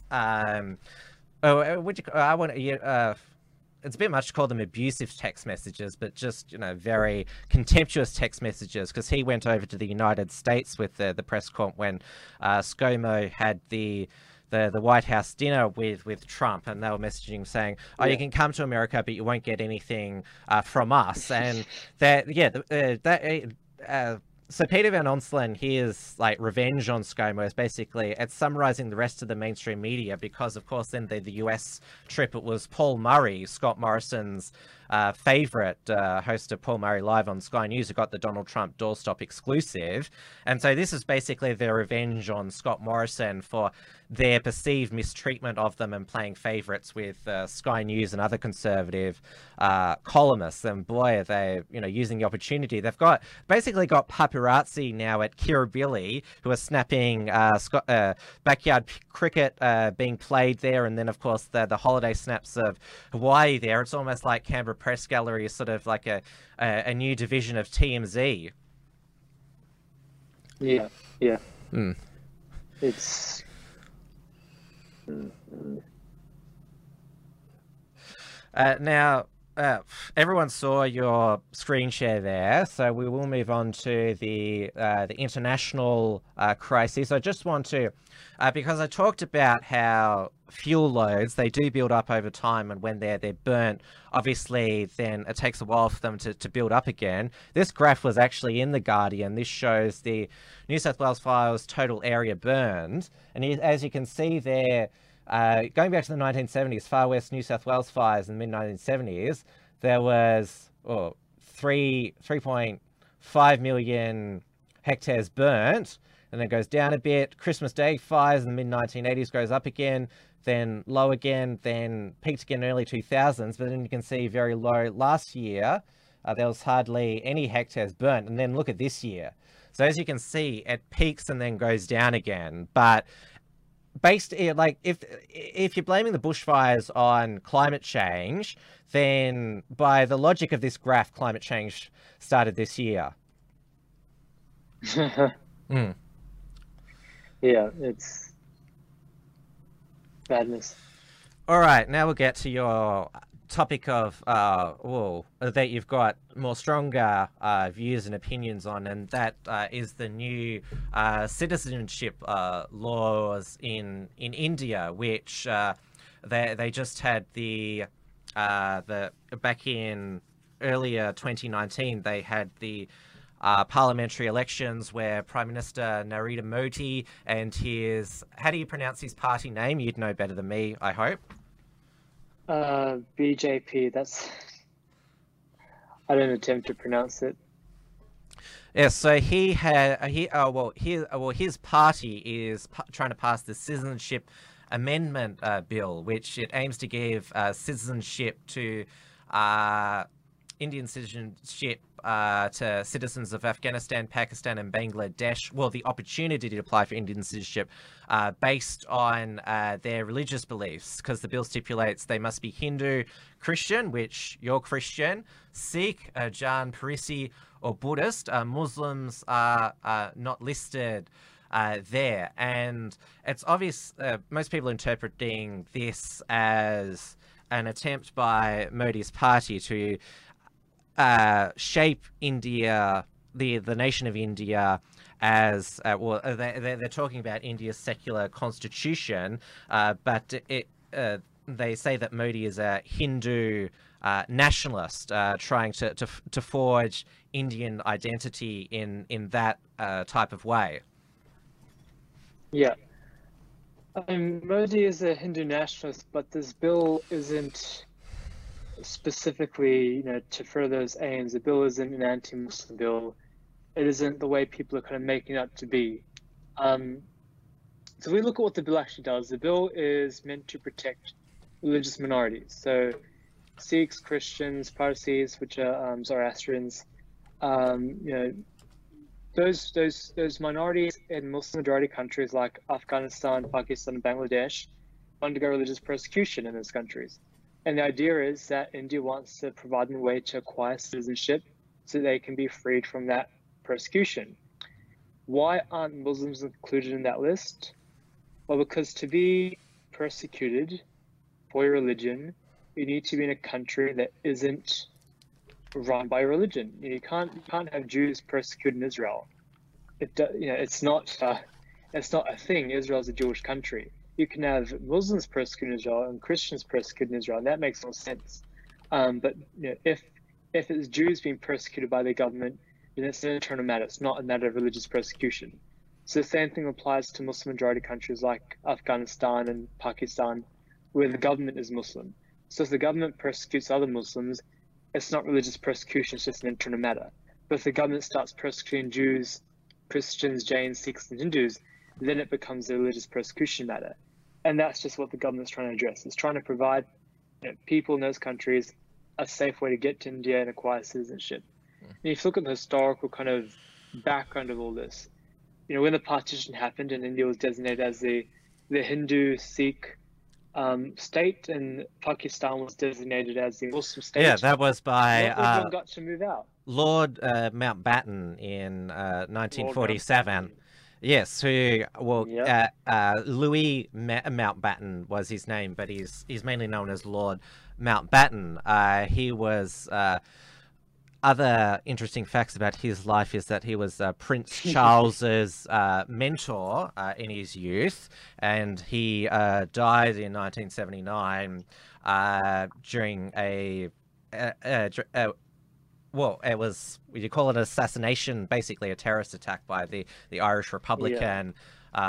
it's a bit much to call them abusive text messages, but just, very contemptuous text messages, because he went over to the United States with the press conf when ScoMo had the White House dinner with Trump, and they were messaging saying, you can come to America, but you won't get anything from us. And so Peter Van Onselen, his revenge on ScoMo is basically, it's summarizing the rest of the mainstream media, because of course then the US trip, it was Paul Murray, Scott Morrison's favorite host of Paul Murray Live on Sky News, who got the Donald Trump doorstop exclusive. And so this is basically their revenge on Scott Morrison for their perceived mistreatment of them and playing favorites with Sky News and other conservative columnists. And boy, are they, using the opportunity. They've basically got paparazzi now at Kirribilli who are snapping backyard cricket being played there, and then of course the holiday snaps of Hawaii there. It's almost like Canberra Press Gallery is sort of like a new division of TMZ. Yeah. It's now everyone saw your screen share there, so we will move on to the international crisis. I just want to, because I talked about how fuel loads, they do build up over time, and when they're burnt, obviously then it takes a while for them to build up again. This graph was actually in The Guardian. This shows the New South Wales fires total area burned, and as you can see there, going back to the 1970s, Far West New South Wales fires in the mid-1970s, there was 3.5 million hectares burnt, and then goes down a bit. Christmas Day fires in the mid-1980s goes up again, then low again, then peaked again in early 2000s. But then you can see very low last year. There was hardly any hectares burnt. And then look at this year. So as you can see, it peaks and then goes down again. But based, like, if you're blaming the bushfires on climate change, then by the logic of this graph, climate change started this year. Yeah, it's madness. All right, now we'll get to your topic of that you've got more stronger views and opinions on, and that is the new citizenship laws in India, which they just had the back in earlier 2019 they had the parliamentary elections where Prime Minister Narendra Modi and his, how do you pronounce his party name? You'd know better than me, I hope. BJP, that's, I don't attempt to pronounce it. Yeah, so his party is trying to pass the Citizenship Amendment Bill, which it aims to give citizenship to Indian citizenship to citizens of Afghanistan, Pakistan, and Bangladesh. Well, the opportunity to apply for Indian citizenship based on their religious beliefs, because the bill stipulates they must be Hindu, Christian, which you're Christian, Sikh, Jain, Parsi, or Buddhist. Muslims are not listed there, and it's obvious most people are interpreting this as an attempt by Modi's party to shape India, the nation of India, as they're talking about India's secular constitution, but they say that Modi is a Hindu nationalist trying to forge Indian identity in that type of way. Yeah. Modi is a Hindu nationalist, but this bill isn't specifically, to further those aims. The bill isn't an anti-Muslim bill. It isn't the way people are kind of making it up to be. So we look at what the bill actually does. The bill is meant to protect religious minorities. So Sikhs, Christians, Parsis, which are Zoroastrians, those minorities in Muslim-majority countries like Afghanistan, Pakistan, and Bangladesh undergo religious persecution in those countries. And the idea is that India wants to provide them a way to acquire citizenship so they can be freed from that persecution. Why aren't Muslims included in that list? Well, because to be persecuted for your religion, you need to be in a country that isn't run by religion. You can't have Jews persecuted in Israel. It's not a thing. Israel's a Jewish country. You can have Muslims persecuted in Israel and Christians persecuted in Israel, and that makes no sense. But if it's Jews being persecuted by the government, then it's an internal matter. It's not a matter of religious persecution. So the same thing applies to Muslim-majority countries like Afghanistan and Pakistan, where the government is Muslim. So if the government persecutes other Muslims, it's not religious persecution, it's just an internal matter. But if the government starts persecuting Jews, Christians, Jains, Sikhs, and Hindus, then it becomes a religious persecution matter. And that's just what the government's trying to address. It's trying to provide people in those countries a safe way to get to India and acquire citizenship. And if you look at the historical kind of background of all this, when the partition happened and India was designated as the Hindu Sikh state, and Pakistan was designated as the Muslim state. Yeah, that was by everyone got to move out. Lord Mountbatten in 1947. Yes, Louis Mountbatten was his name, but he's mainly known as Lord Mountbatten. He was other interesting facts about his life is that he was Prince Charles's mentor in his youth, and he died in 1979 during it was, you call it an assassination, basically a terrorist attack by the Irish Republican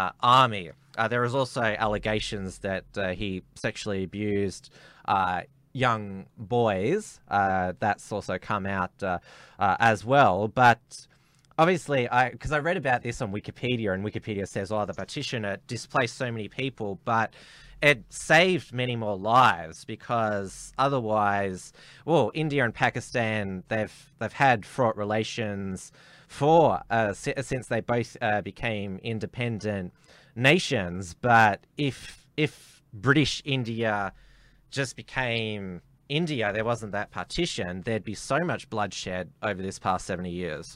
Army. There was also allegations that he sexually abused young boys. That's also come out as well. But obviously, because I read about this on Wikipedia, and Wikipedia says, oh, the petition displaced so many people, but it saved many more lives, because otherwise, well, India and Pakistan, they've had fraught relations for since they both became independent nations. But if British India just became India, there wasn't that partition, there'd be so much bloodshed over this past 70 years.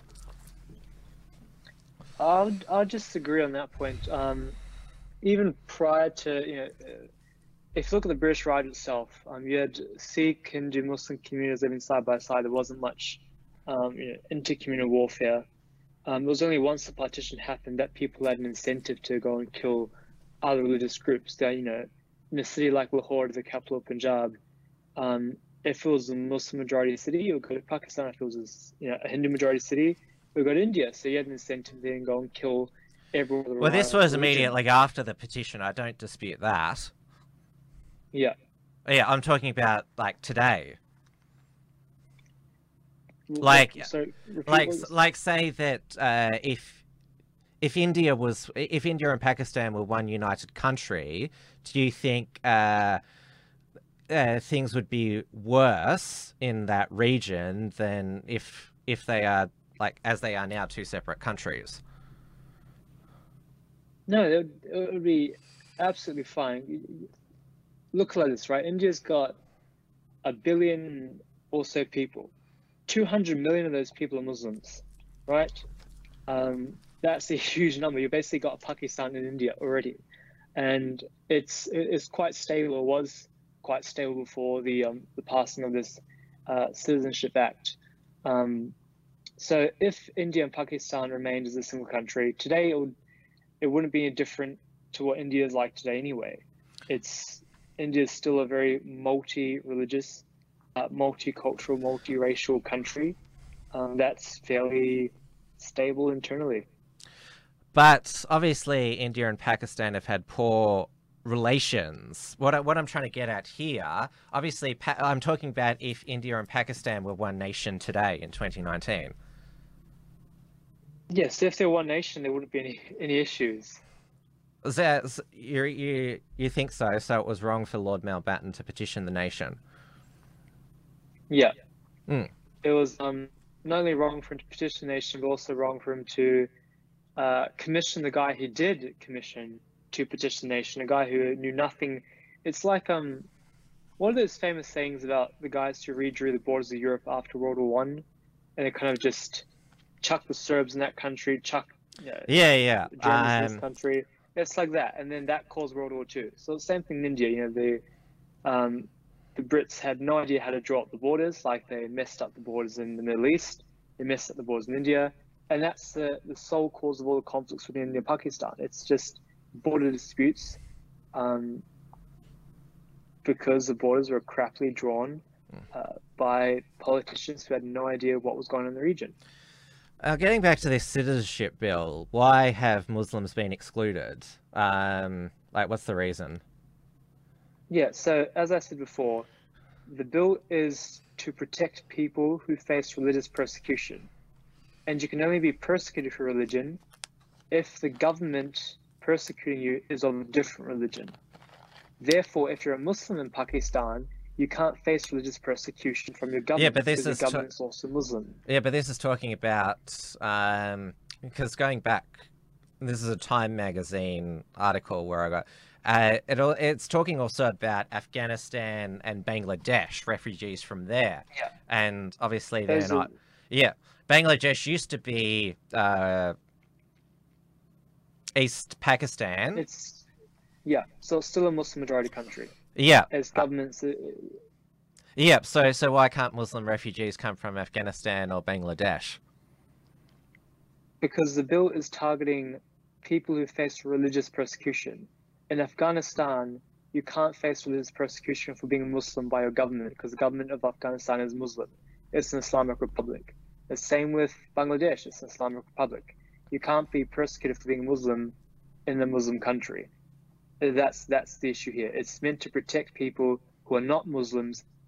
I'll just agree on that point. Even prior to, if you look at the British Raj itself, you had Sikh, Hindu, Muslim communities living side by side. There wasn't much intercommunal warfare. It was only once the partition happened that people had an incentive to go and kill other religious groups. That, in a city like Lahore, the capital of Punjab, if it was a Muslim majority city, you would go to Pakistan. If it was a Hindu majority city, you would go to India. So you had an incentive to then go and kill everyone. Well, this was immediately after the petition. I don't dispute that. Yeah. Yeah, I'm talking about like today. Like Say that if India and Pakistan were one united country, do you think things would be worse in that region than if they are, like, as they are now, two separate countries? No, it would be absolutely fine. Look like this, right? India's got 1 billion or so people. 200 million of those people are Muslims, right? That's a huge number. You basically got Pakistan and India already, and it's quite stable. It was quite stable before the passing of this Citizenship Act. So if India and Pakistan remained as a single country today, it wouldn't be any different to what India is like today anyway. India is still a very multi-religious, multicultural, multiracial country that's fairly stable internally. But obviously, India and Pakistan have had poor relations. What I'm trying to get at here, obviously, I'm talking about if India and Pakistan were one nation today in 2019. Yes, if they were one nation, there wouldn't be any issues. You think so? So it was wrong for Lord Mountbatten to petition the nation? Yeah. It was not only wrong for him to petition the nation, but also wrong for him to commission the guy he did commission to petition the nation, a guy who knew nothing. It's like what are those famous sayings about the guys who redrew the borders of Europe after World War One, and they kind of just chuck the Serbs in that country, chuck the Germans in this country. It's like that, and then that caused World War II. So the same thing in India. The Brits had no idea how to draw up the borders. Like, they messed up the borders in the Middle East, they messed up the borders in India, and that's the sole cause of all the conflicts between India and Pakistan. It's just border disputes, because the borders were crappily drawn by politicians who had no idea what was going on in the region. Getting back to this citizenship bill, why have Muslims been excluded? What's the reason? Yeah, so as I said before, the bill is to protect people who face religious persecution. And you can only be persecuted for religion if the government persecuting you is of a different religion. Therefore, if you're a Muslim in Pakistan, you can't face religious persecution from your government, because the government is also Muslim. Yeah, but this is talking about, because going back, this is a Time magazine article where I got, it's talking also about Afghanistan and Bangladesh, refugees from there. Yeah. And obviously they're not. Yeah. Bangladesh used to be East Pakistan. So it's still a Muslim majority country. Yeah. As governments. Yeah. So why can't Muslim refugees come from Afghanistan or Bangladesh? Because the bill is targeting people who face religious persecution. In Afghanistan, you can't face religious persecution for being a Muslim by your government, because the government of Afghanistan is Muslim. It's an Islamic republic. The same with Bangladesh. It's an Islamic republic. You can't be persecuted for being Muslim in a Muslim country. That's the issue here. It's meant to protect people who are not Muslims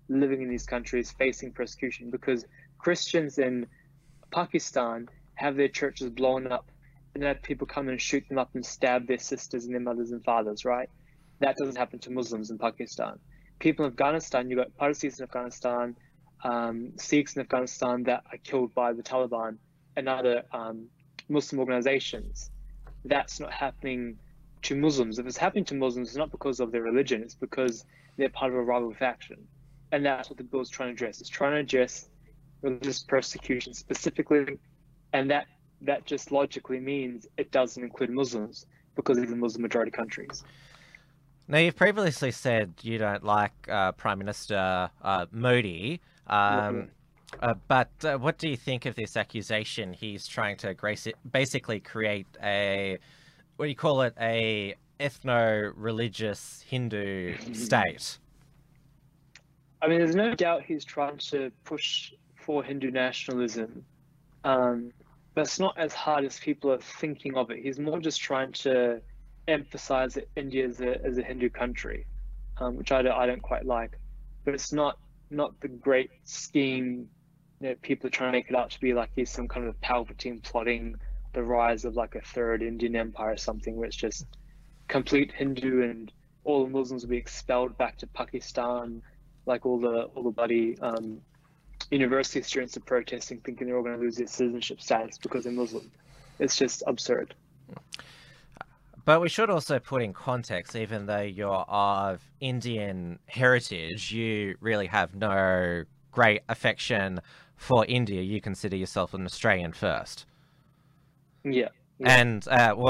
living in these countries facing persecution, because Christians in Pakistan have their churches blown up and have people come and shoot them up and stab their sisters and their mothers and fathers, right? That doesn't happen to Muslims in Pakistan. People in Afghanistan, you've got Parsis in Afghanistan, Sikhs in Afghanistan that are killed by the Taliban and other Muslim organizations. That's not happening to Muslims. If it's happening to Muslims, it's not because of their religion, it's because they're part of a rival faction. And that's what the bill is trying to address. It's trying to address religious persecution specifically, and that just logically means it doesn't include Muslims because these are Muslim majority countries. Now, you've previously said you don't like Prime Minister Modi, but what do you think of this accusation? He's trying to basically create a, what do you call it, a ethno-religious Hindu state? I mean, there's no doubt he's trying to push for Hindu nationalism, but it's not as hard as people are thinking of it. He's more just trying to emphasize that India is a Hindu country, which I don't quite like. But it's not the great scheme that people are trying to make it out to be, like he's some kind of Palpatine plotting the rise of like a third Indian empire or something, where it's just complete Hindu and all the Muslims will be expelled back to Pakistan, like all the bloody university students are protesting, thinking they're all going to lose their citizenship status because they're Muslim. It's just absurd. But we should also put in context, even though you're of Indian heritage, you really have no great affection for India. You consider yourself an Australian first. Yeah. And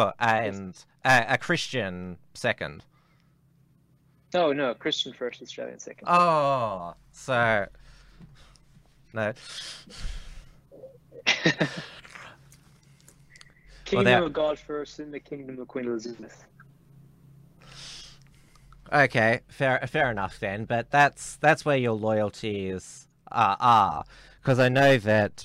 a Christian second. Oh no, Christian first, Australian second. Oh, so no. Kingdom of God first, and the kingdom of Queen Elizabeth. Okay, fair enough then. But that's where your loyalties are, because I know that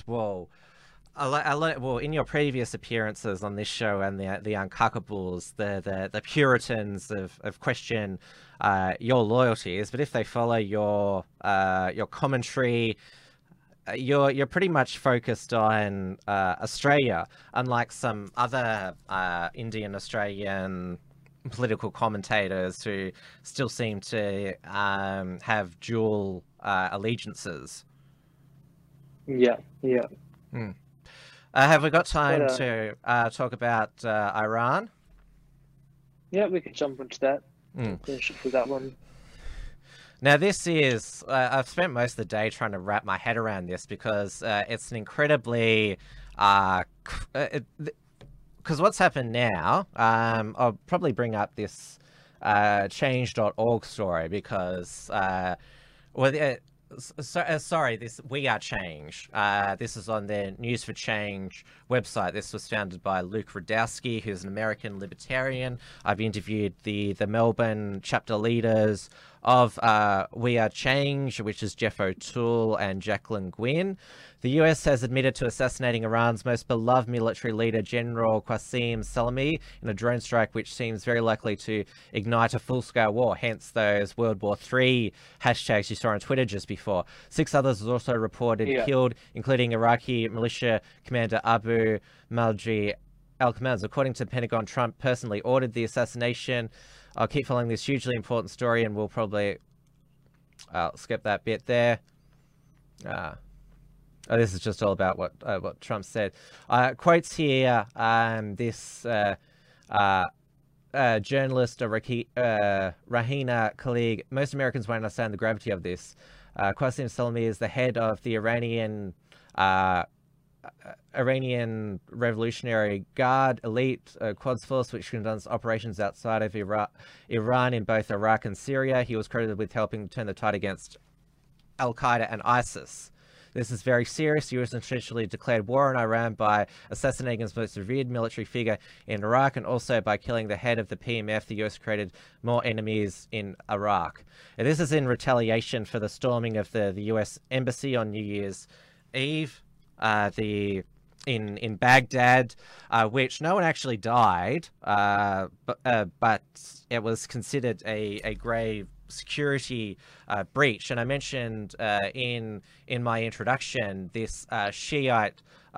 in your previous appearances on this show and the Uncockables, the Puritans of question your loyalties, but if they follow your commentary, you're pretty much focused on Australia, unlike some other Indian Australian political commentators who still seem to have dual allegiances. Yeah. Have we got time to talk about Iran? Yeah, we could jump into that. Finish up with that one. Now, this is... I've spent most of the day trying to wrap my head around this because it's an incredibly... Because what's happened now... I'll probably bring up this change.org story because... sorry, this We Are Change. This is on the News for Change website. This was founded by Luke Rudkowski, who's an American libertarian. I've interviewed the Melbourne chapter leaders of We Are Change, which is Jeff O'Toole and Jacqueline Gwynn. The US has admitted to assassinating Iran's most beloved military leader, General Qasem Soleimani, in a drone strike which seems very likely to ignite a full-scale war, hence those World War III hashtags you saw on Twitter just before. 6 others was also reported killed, including Iraqi militia commander Abu Malji al-Kamaz. According to the Pentagon, Trump personally ordered the assassination. I'll keep following this hugely important story, and we'll probably... I'll skip that bit there. This is just all about what Trump said. Quotes here, this journalist, Rahina Khalid, most Americans won't understand the gravity of this. Qasem Soleimani is the head of the Iranian Revolutionary Guard elite Quds Force, which conducts operations outside of Iran in both Iraq and Syria. He was credited with helping turn the tide against Al-Qaeda and ISIS. This is very serious. The US essentially declared war on Iran by assassinating its most revered military figure in Iraq, and also by killing the head of the PMF. The US created more enemies in Iraq. And this is in retaliation for the storming of the US embassy on New Year's Eve. In Baghdad, which no one actually died, but it was considered a grave security breach. And I mentioned in my introduction this Shiite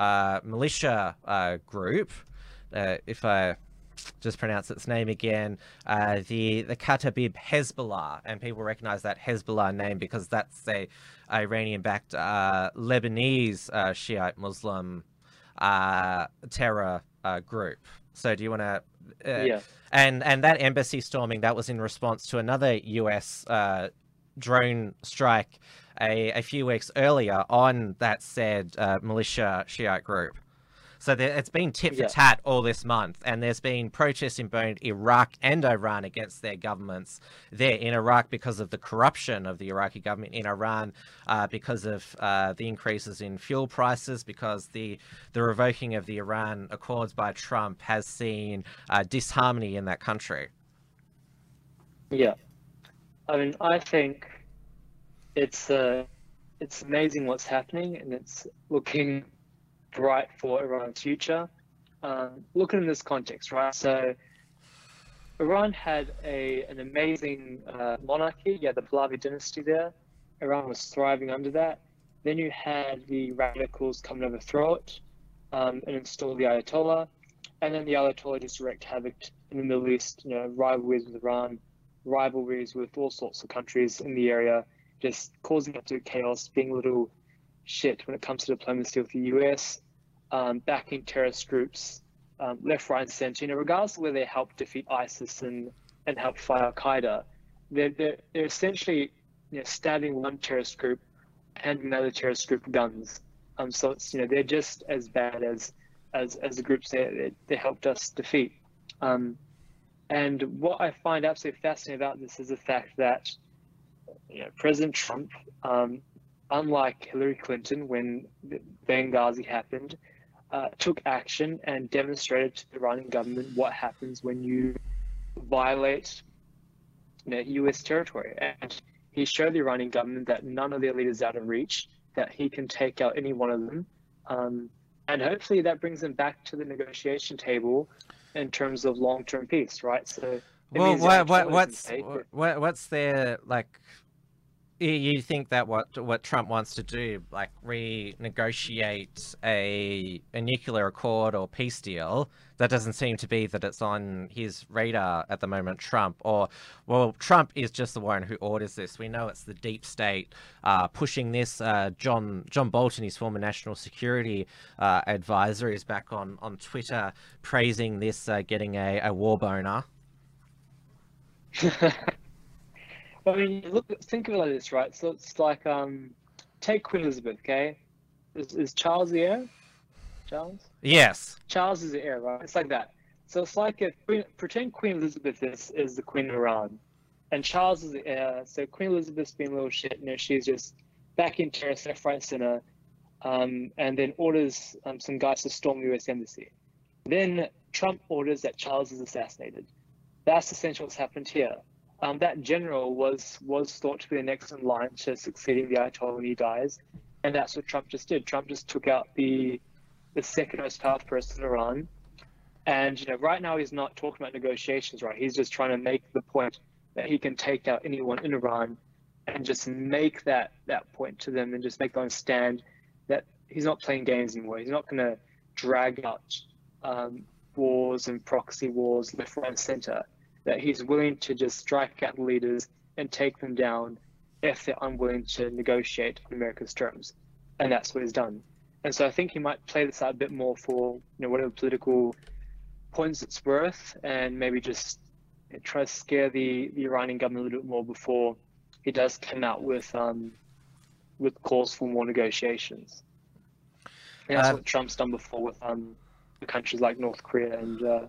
militia group, if I just pronounce its name again, the Kataib Hezbollah, and people recognize that Hezbollah name because that's a Iranian-backed Lebanese Shiite Muslim terror group. So do you want to? Yeah. And that embassy storming, that was in response to another US drone strike a few weeks earlier on that said militia Shiite group. So it's been tit for tat all this month, and there's been protests in both Iraq and Iran against their governments there. In Iraq because of the corruption of the Iraqi government, in Iran because of the increases in fuel prices, because the revoking of the Iran Accords by Trump has seen disharmony in that country. Yeah, I mean, I think it's amazing what's happening, and it's looking bright for Iran's future. Look at it in this context, right? So Iran had an amazing monarchy. You had the Pahlavi dynasty there. Iran was thriving under that. Then you had the radicals come and overthrow it and install the Ayatollah. And then the Ayatollah just wreaked havoc in the Middle East, you know, rivalries with Iran, rivalries with all sorts of countries in the area, just causing absolute chaos, being a little shit when it comes to diplomacy with the US, backing terrorist groups left, right, and center. You know, regardless of where they help defeat ISIS and help fight Al Qaeda, they're essentially, you know, stabbing one terrorist group, handing another terrorist group guns. So it's, you know, they're just as bad as the groups they helped us defeat. And what I find absolutely fascinating about this is the fact that, you know, President Trump, unlike Hillary Clinton when Benghazi happened, took action and demonstrated to the Iranian government what happens when you violate, you know, U.S. territory. And he showed the Iranian government that none of their leaders are out of reach, that he can take out any one of them. And hopefully that brings them back to the negotiation table in terms of long-term peace, right? So, well, what's their, like, you think that what Trump wants to do, like renegotiate a nuclear accord or peace deal, that doesn't seem to be that it's on his radar at the moment, Trump. Or, well, Trump is just the one who orders this. We know it's the deep state pushing this. John Bolton, his former national security advisor, is back on Twitter praising this, getting a war boner. I mean, think of it like this, right? So it's like, take Queen Elizabeth, okay? Is Charles the heir? Charles? Yes. Charles is the heir, right? It's like that. So it's like pretend Queen Elizabeth is the Queen of Iran, and Charles is the heir. So Queen Elizabeth's being a little shit, you know, she's just back in terror, left, right, center, and then orders some guys to storm the US embassy. Then Trump orders that Charles is assassinated. That's essentially what's happened here. That general was thought to be the next in line to succeeding the Ayatollah when he dies, and that's what Trump just did. Trump just took out the second most powerful person in Iran, and, you know, right now he's not talking about negotiations, right? He's just trying to make the point that he can take out anyone in Iran, and just make that point to them, and just make them understand that he's not playing games anymore. He's not going to drag out wars and proxy wars left, right, and center. That he's willing to just strike out leaders and take them down if they're unwilling to negotiate on America's terms. And that's what he's done. And so I think he might play this out a bit more for, you know, whatever political points it's worth, and maybe just try to scare the Iranian government a little bit more before he does come out with calls for more negotiations. And that's what Trump's done before with countries like North Korea and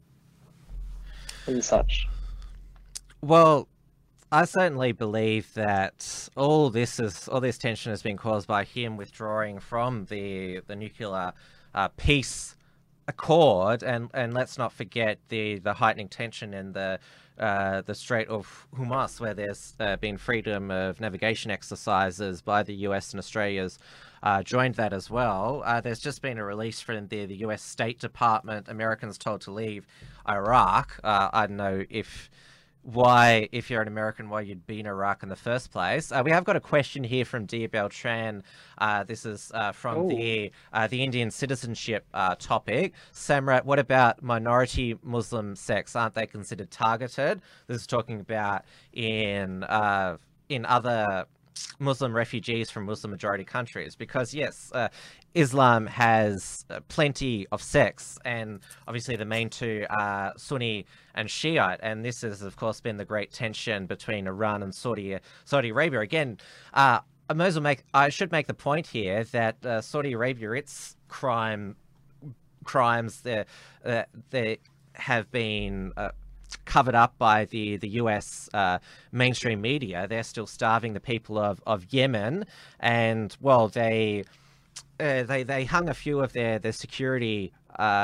such. Well, I certainly believe that all this tension has been caused by him withdrawing from the nuclear peace accord, and let's not forget the heightening tension in the Strait of Hormuz, where there's been freedom of navigation exercises by the US, and Australia's joined that as well. There's just been a release from the US State Department, Americans told to leave Iraq. I don't know if why, if you're an American, why you'd be in Iraq in the first place. We have got a question here from Dia Beltran. This is from the Indian citizenship topic. Samrat, what about minority Muslim sects? Aren't they considered targeted? This is talking about in other Muslim refugees from Muslim majority countries, because yes, Islam has plenty of sects, and obviously the main two are Sunni and Shiite, and this has of course been the great tension between Iran and Saudi Arabia. Again, I should make the point here that Saudi Arabia, its crimes there have been covered up by the US mainstream media. They're still starving the people of Yemen, and well, they hung a few of their security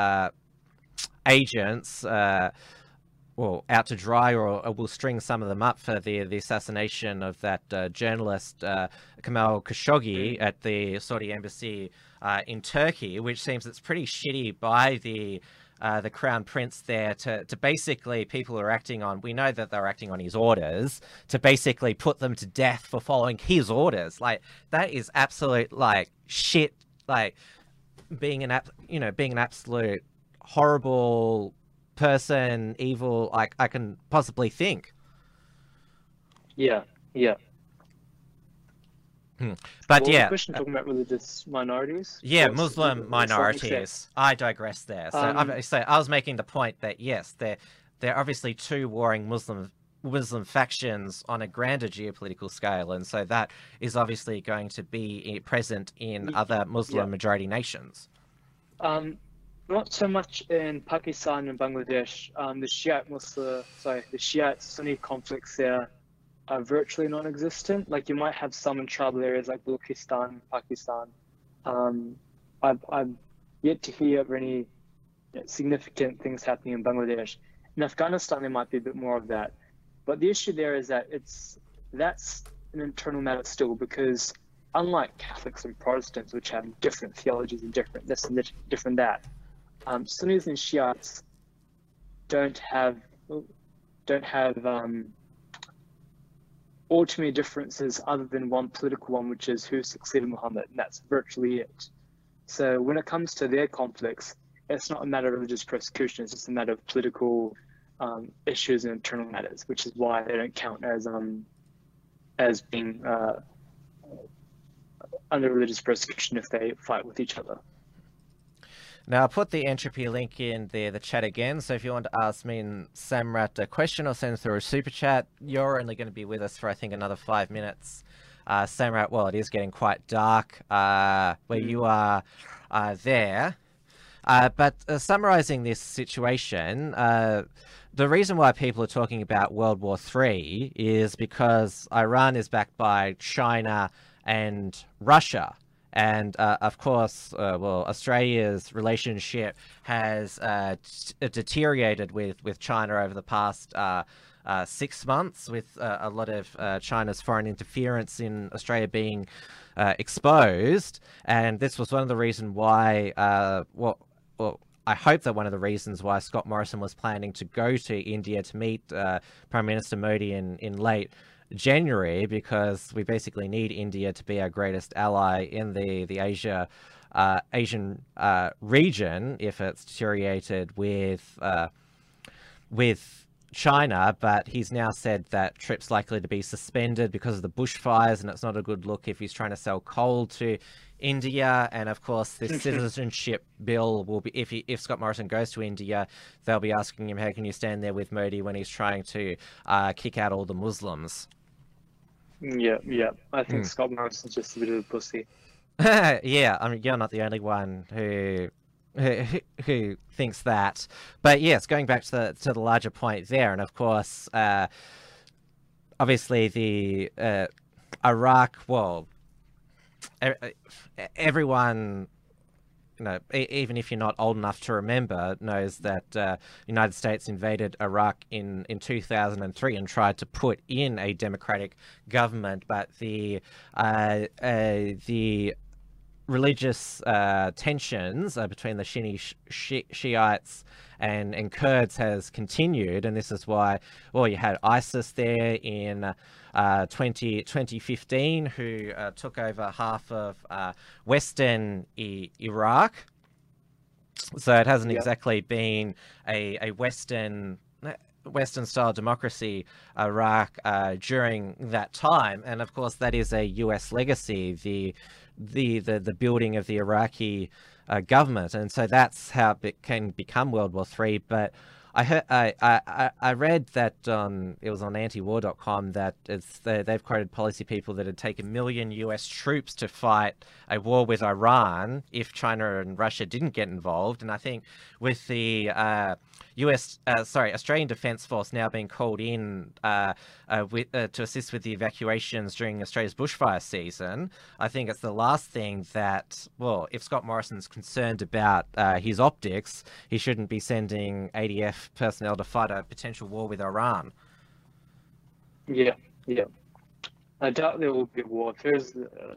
agents out to dry, or will string some of them up for the assassination of that journalist Kamal Khashoggi at the Saudi embassy in Turkey, which seems it's pretty shitty by the Crown Prince there to basically, people are acting on, we know that they're acting on his orders, to basically put them to death for following his orders. Like, that is absolute, like, shit, like, being an absolute horrible person, evil, like, I can possibly think. Yeah. But well, yeah, the question talking about religious minorities. yeah, Muslim minorities. I digress there. So I was making the point that yes, they're obviously two warring Muslim factions on a grander geopolitical scale, and so that is obviously going to be present in other Muslim majority nations. Not so much in Pakistan and Bangladesh. The Shiite Sunni conflicts there are virtually non-existent. Like, you might have some in tribal areas like Balochistan, Pakistan. I've yet to hear of any significant things happening in Bangladesh. In Afghanistan, there might be a bit more of that. But the issue there is that that's an internal matter still, because unlike Catholics and Protestants, which have different theologies and different this and different that, Sunnis and Shiites don't have all too many differences other than one political one, which is who succeeded Muhammad, and that's virtually it. So when it comes to their conflicts, it's not a matter of religious persecution, it's just a matter of political issues and internal matters, which is why they don't count as being under religious persecution if they fight with each other. Now, I'll put the entropy link in the chat again, so if you want to ask me and Samrat a question or send through a super chat, you're only going to be with us for, I think, another 5 minutes. Samrat, well, it is getting quite dark where you are there. But summarizing this situation, the reason why people are talking about World War III is because Iran is backed by China and Russia. And of course, Australia's relationship has deteriorated with China over the past 6 months, with a lot of China's foreign interference in Australia being exposed. And this was one of the reasons why, I hope that one of the reasons why Scott Morrison was planning to go to India to meet Prime Minister Modi in late January, because we basically need India to be our greatest ally in the Asian region if it's deteriorated with China. But he's now said that trips likely to be suspended because of the bushfires, and it's not a good look if he's trying to sell coal to India. And of course, this citizenship bill will be, if Scott Morrison goes to India, they'll be asking him, how can you stand there with Modi when he's trying to kick out all the Muslims? Yeah. I think Scott Morrison's just a bit of a pussy. Yeah, I mean, you're not the only one who thinks that. But yes, going back to the larger point there, and of course, obviously the Iraq. Well, everyone, even if you're not old enough to remember, knows that the United States invaded Iraq in 2003 and tried to put in a democratic government, but the religious tensions between the Shiites and Kurds has continued, and this is why, well, you had ISIS there in 2015, who took over half of western Iraq. So it hasn't exactly been a Western style democracy, Iraq, during that time, and of course that is a US legacy, the building of the Iraqi government, and so that's how it can become World War III. But I read that it was on antiwar.com that they've quoted policy people that it'd take 1 million US troops to fight a war with Iran if China and Russia didn't get involved. And I think with the Australian Defence Force now being called in to assist with the evacuations during Australia's bushfire season, I think it's the last thing that, well, if Scott Morrison's concerned about his optics, he shouldn't be sending ADF personnel to fight a potential war with Iran. Yeah. I doubt there will be a war. If there's,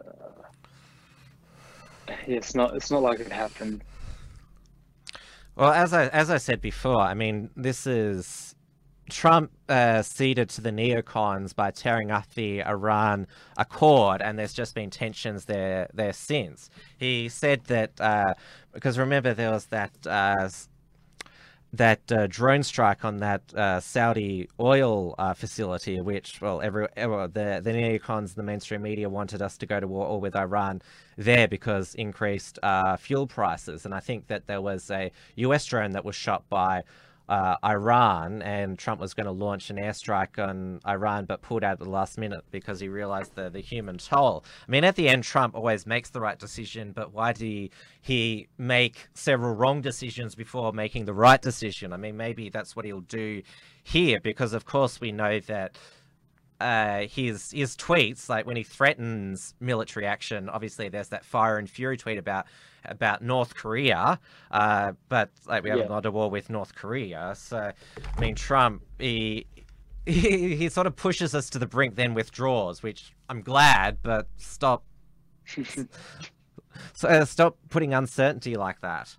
it's not like it happened. Well, as I said before, I mean, this is Trump ceded to the neocons by tearing up the Iran Accord, and there's just been tensions there since. He said that because remember there was that drone strike on that Saudi oil facility, which, well, the neocons, the mainstream media wanted us to go to war with Iran there because increased fuel prices. And I think that there was a US drone that was shot by Iran, and Trump was going to launch an airstrike on Iran, but pulled out at the last minute because he realized the human toll. I mean, at the end, Trump always makes the right decision, but why did he make several wrong decisions before making the right decision? I mean, maybe that's what he'll do here, because of course we know that his tweets, like when he threatens military action, obviously there's that fire and fury tweet about North Korea, but like we haven't gone to war with North Korea. So I mean, Trump, he sort of pushes us to the brink, then withdraws, which I'm glad, but stop stop putting uncertainty like that.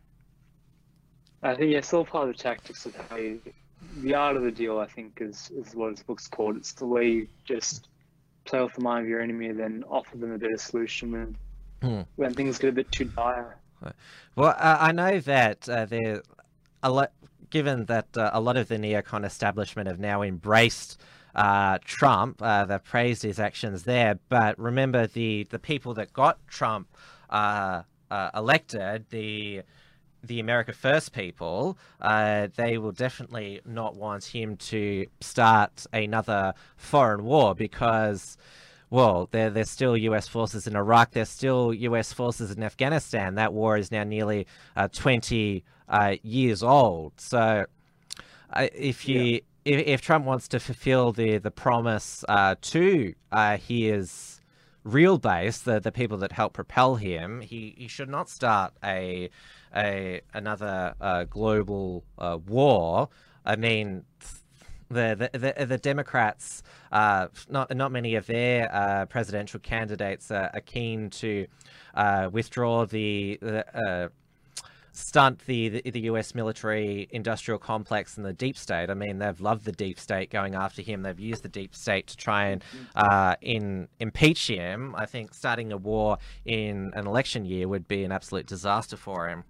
I think it's all part of the tactics of how the art of the deal, I think, is what his book's called. It's the way you just play off the mind of your enemy and then offer them a better solution when things get a bit too dire. Well, I know that there a lot, given that a lot of the neocon establishment have now embraced Trump, they've praised his actions there. But remember, the people that got Trump elected, the America First people, they will definitely not want him to start another foreign war because, well, there's still US forces in Iraq, there's still US forces in Afghanistan. That war is now nearly 20 years old. So if Trump wants to fulfill the promise to his real base, the people that help propel him, he should not start another global war. I mean, the Democrats, not many of their presidential candidates are keen to withdraw stunt the US military industrial complex and the deep state. I mean, they've loved the deep state going after him. They've used the deep state to try and impeach him. I think starting a war in an election year would be an absolute disaster for him.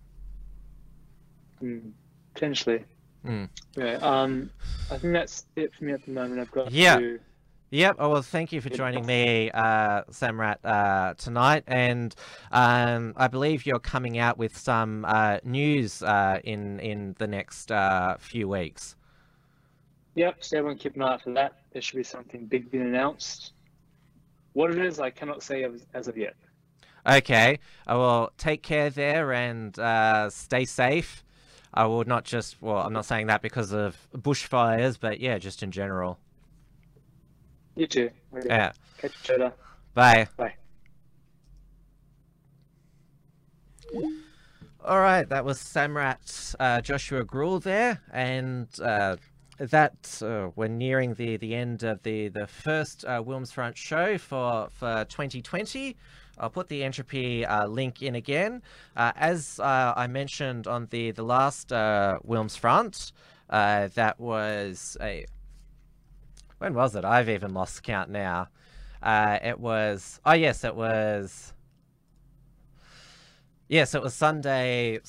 Potentially. Yeah. I think that's it for me at the moment. I've got to... Yep. Oh, well, thank you for joining me, Samrat, tonight. And I believe you're coming out with some news in the next few weeks. Yep. So everyone keep an eye out for that. There should be something big being announced. What it is, I cannot say as of yet. Okay. Well, take care there and stay safe. I will not just, well, I'm not saying that because of bushfires, but yeah, just in general. You too. Okay. Yeah. Catch you later. Bye. Bye. All right, that was Samrat Joshua Gruhl there, and we're nearing the end of the first Wilmsfront show for 2020. I'll put the entropy link in again. As I mentioned on the last Wilms Front, that was a... When was it? I've even lost count now. It was... Oh, yes, it was... Yes, it was Sunday...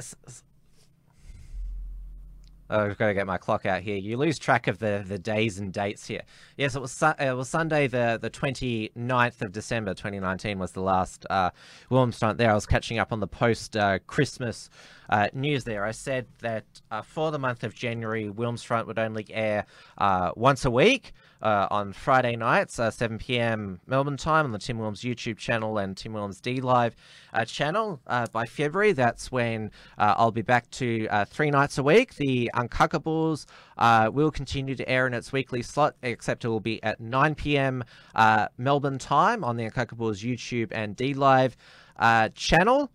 Oh, I've got to get my clock out here. You lose track of the days and dates here. Yes, it was Sunday, the 29th of December, 2019 was the last Wilms Front there. I was catching up on the post-Christmas news there. I said that for the month of January, Wilms Front would only air once a week on Friday nights, 7 p.m. Melbourne time on the Tim Wilms YouTube channel and Tim Wilms D Live channel. By February, that's when I'll be back to 3 nights a week. The Uncockables will continue to air in its weekly slot, except it will be at 9 p.m. Melbourne time on the Uncockables YouTube and D Live channel.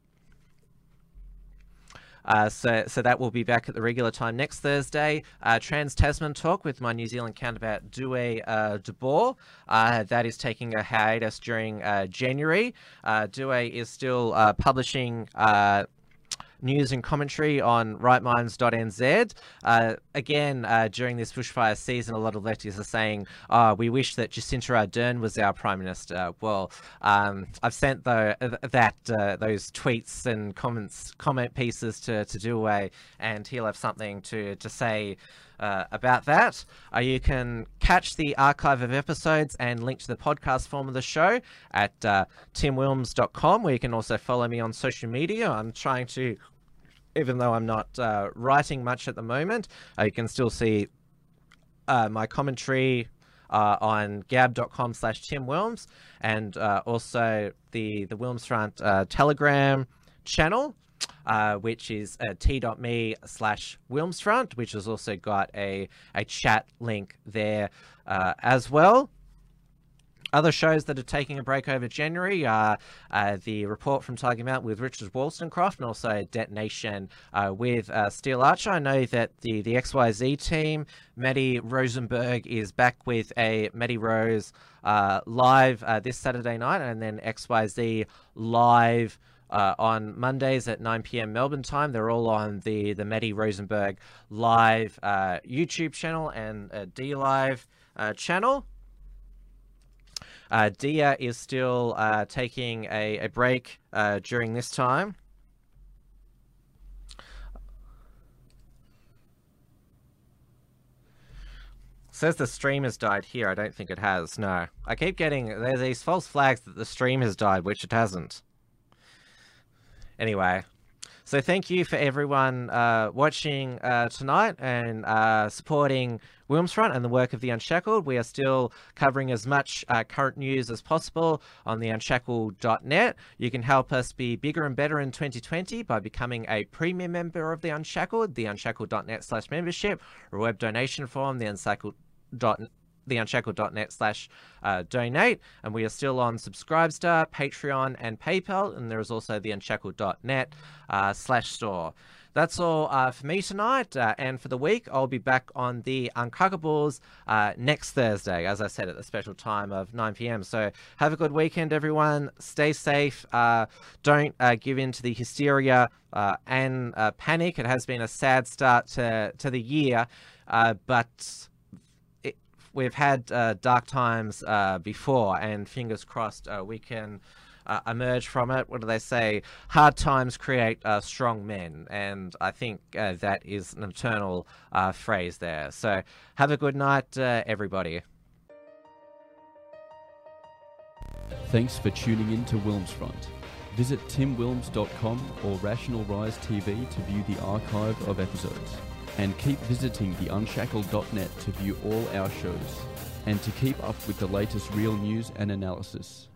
So that will be back at the regular time next Thursday. Trans-Tasman Talk with my New Zealand counterpart, Dewey de Boer. That is taking a hiatus during January. Dewey is still publishing news and commentary on rightminds.nz. Again, during this bushfire season, a lot of leftists are saying, we wish that Jacinda Ardern was our Prime Minister. Well, I've sent those tweets and comment pieces to Dewey, and he'll have something to say about that. You can catch the archive of episodes and link to the podcast form of the show at timwilms.com, where you can also follow me on social media. I'm trying to, even though I'm not writing much at the moment, you can still see my commentary on gab.com/timwilms, and also the Wilms Front Telegram channel, which is t.me/Wilmsfront, which has also got a chat link there as well. Other shows that are taking a break over January are the Report from Tiger Mountain with Richard Wollstonecroft, and also Detonation with Steel Archer. I know that the XYZ team, Maddie Rosenberg, is back with a Maddie Rose live this Saturday night, and then XYZ live on Mondays at 9 p.m. Melbourne time. They're all on the Maddie Rosenberg live YouTube channel and D Live channel. Dia is still taking a break during this time. Says the stream has died here. I don't think it has. No. I keep getting... There's these false flags that the stream has died, which it hasn't. Anyway. So thank you for everyone watching tonight and supporting Wilms Front and the work of The Unshackled. We are still covering as much current news as possible on theunshackled.net. You can help us be bigger and better in 2020 by becoming a premium member of The Unshackled, theunshackled.net/membership, or a web donation form, theunshackled.net/donate, and we are still on Subscribestar, Patreon, and PayPal, and there is also the unshackled.net /store. That's all for me tonight, and for the week, I'll be back on the Uncockables next Thursday, as I said, at the special time of 9 p.m. So have a good weekend, everyone. Stay safe. Don't give in to the hysteria and panic. It has been a sad start to the year, but we've had dark times before, and fingers crossed we can emerge from it. What do they say? Hard times create strong men, and I think that is an eternal phrase there. So have a good night, everybody. Thanks for tuning in to Wilms Front. Visit timwilms.com or Rational Rise TV to view the archive of episodes. And keep visiting theunshackled.net to view all our shows, and to keep up with the latest real news and analysis.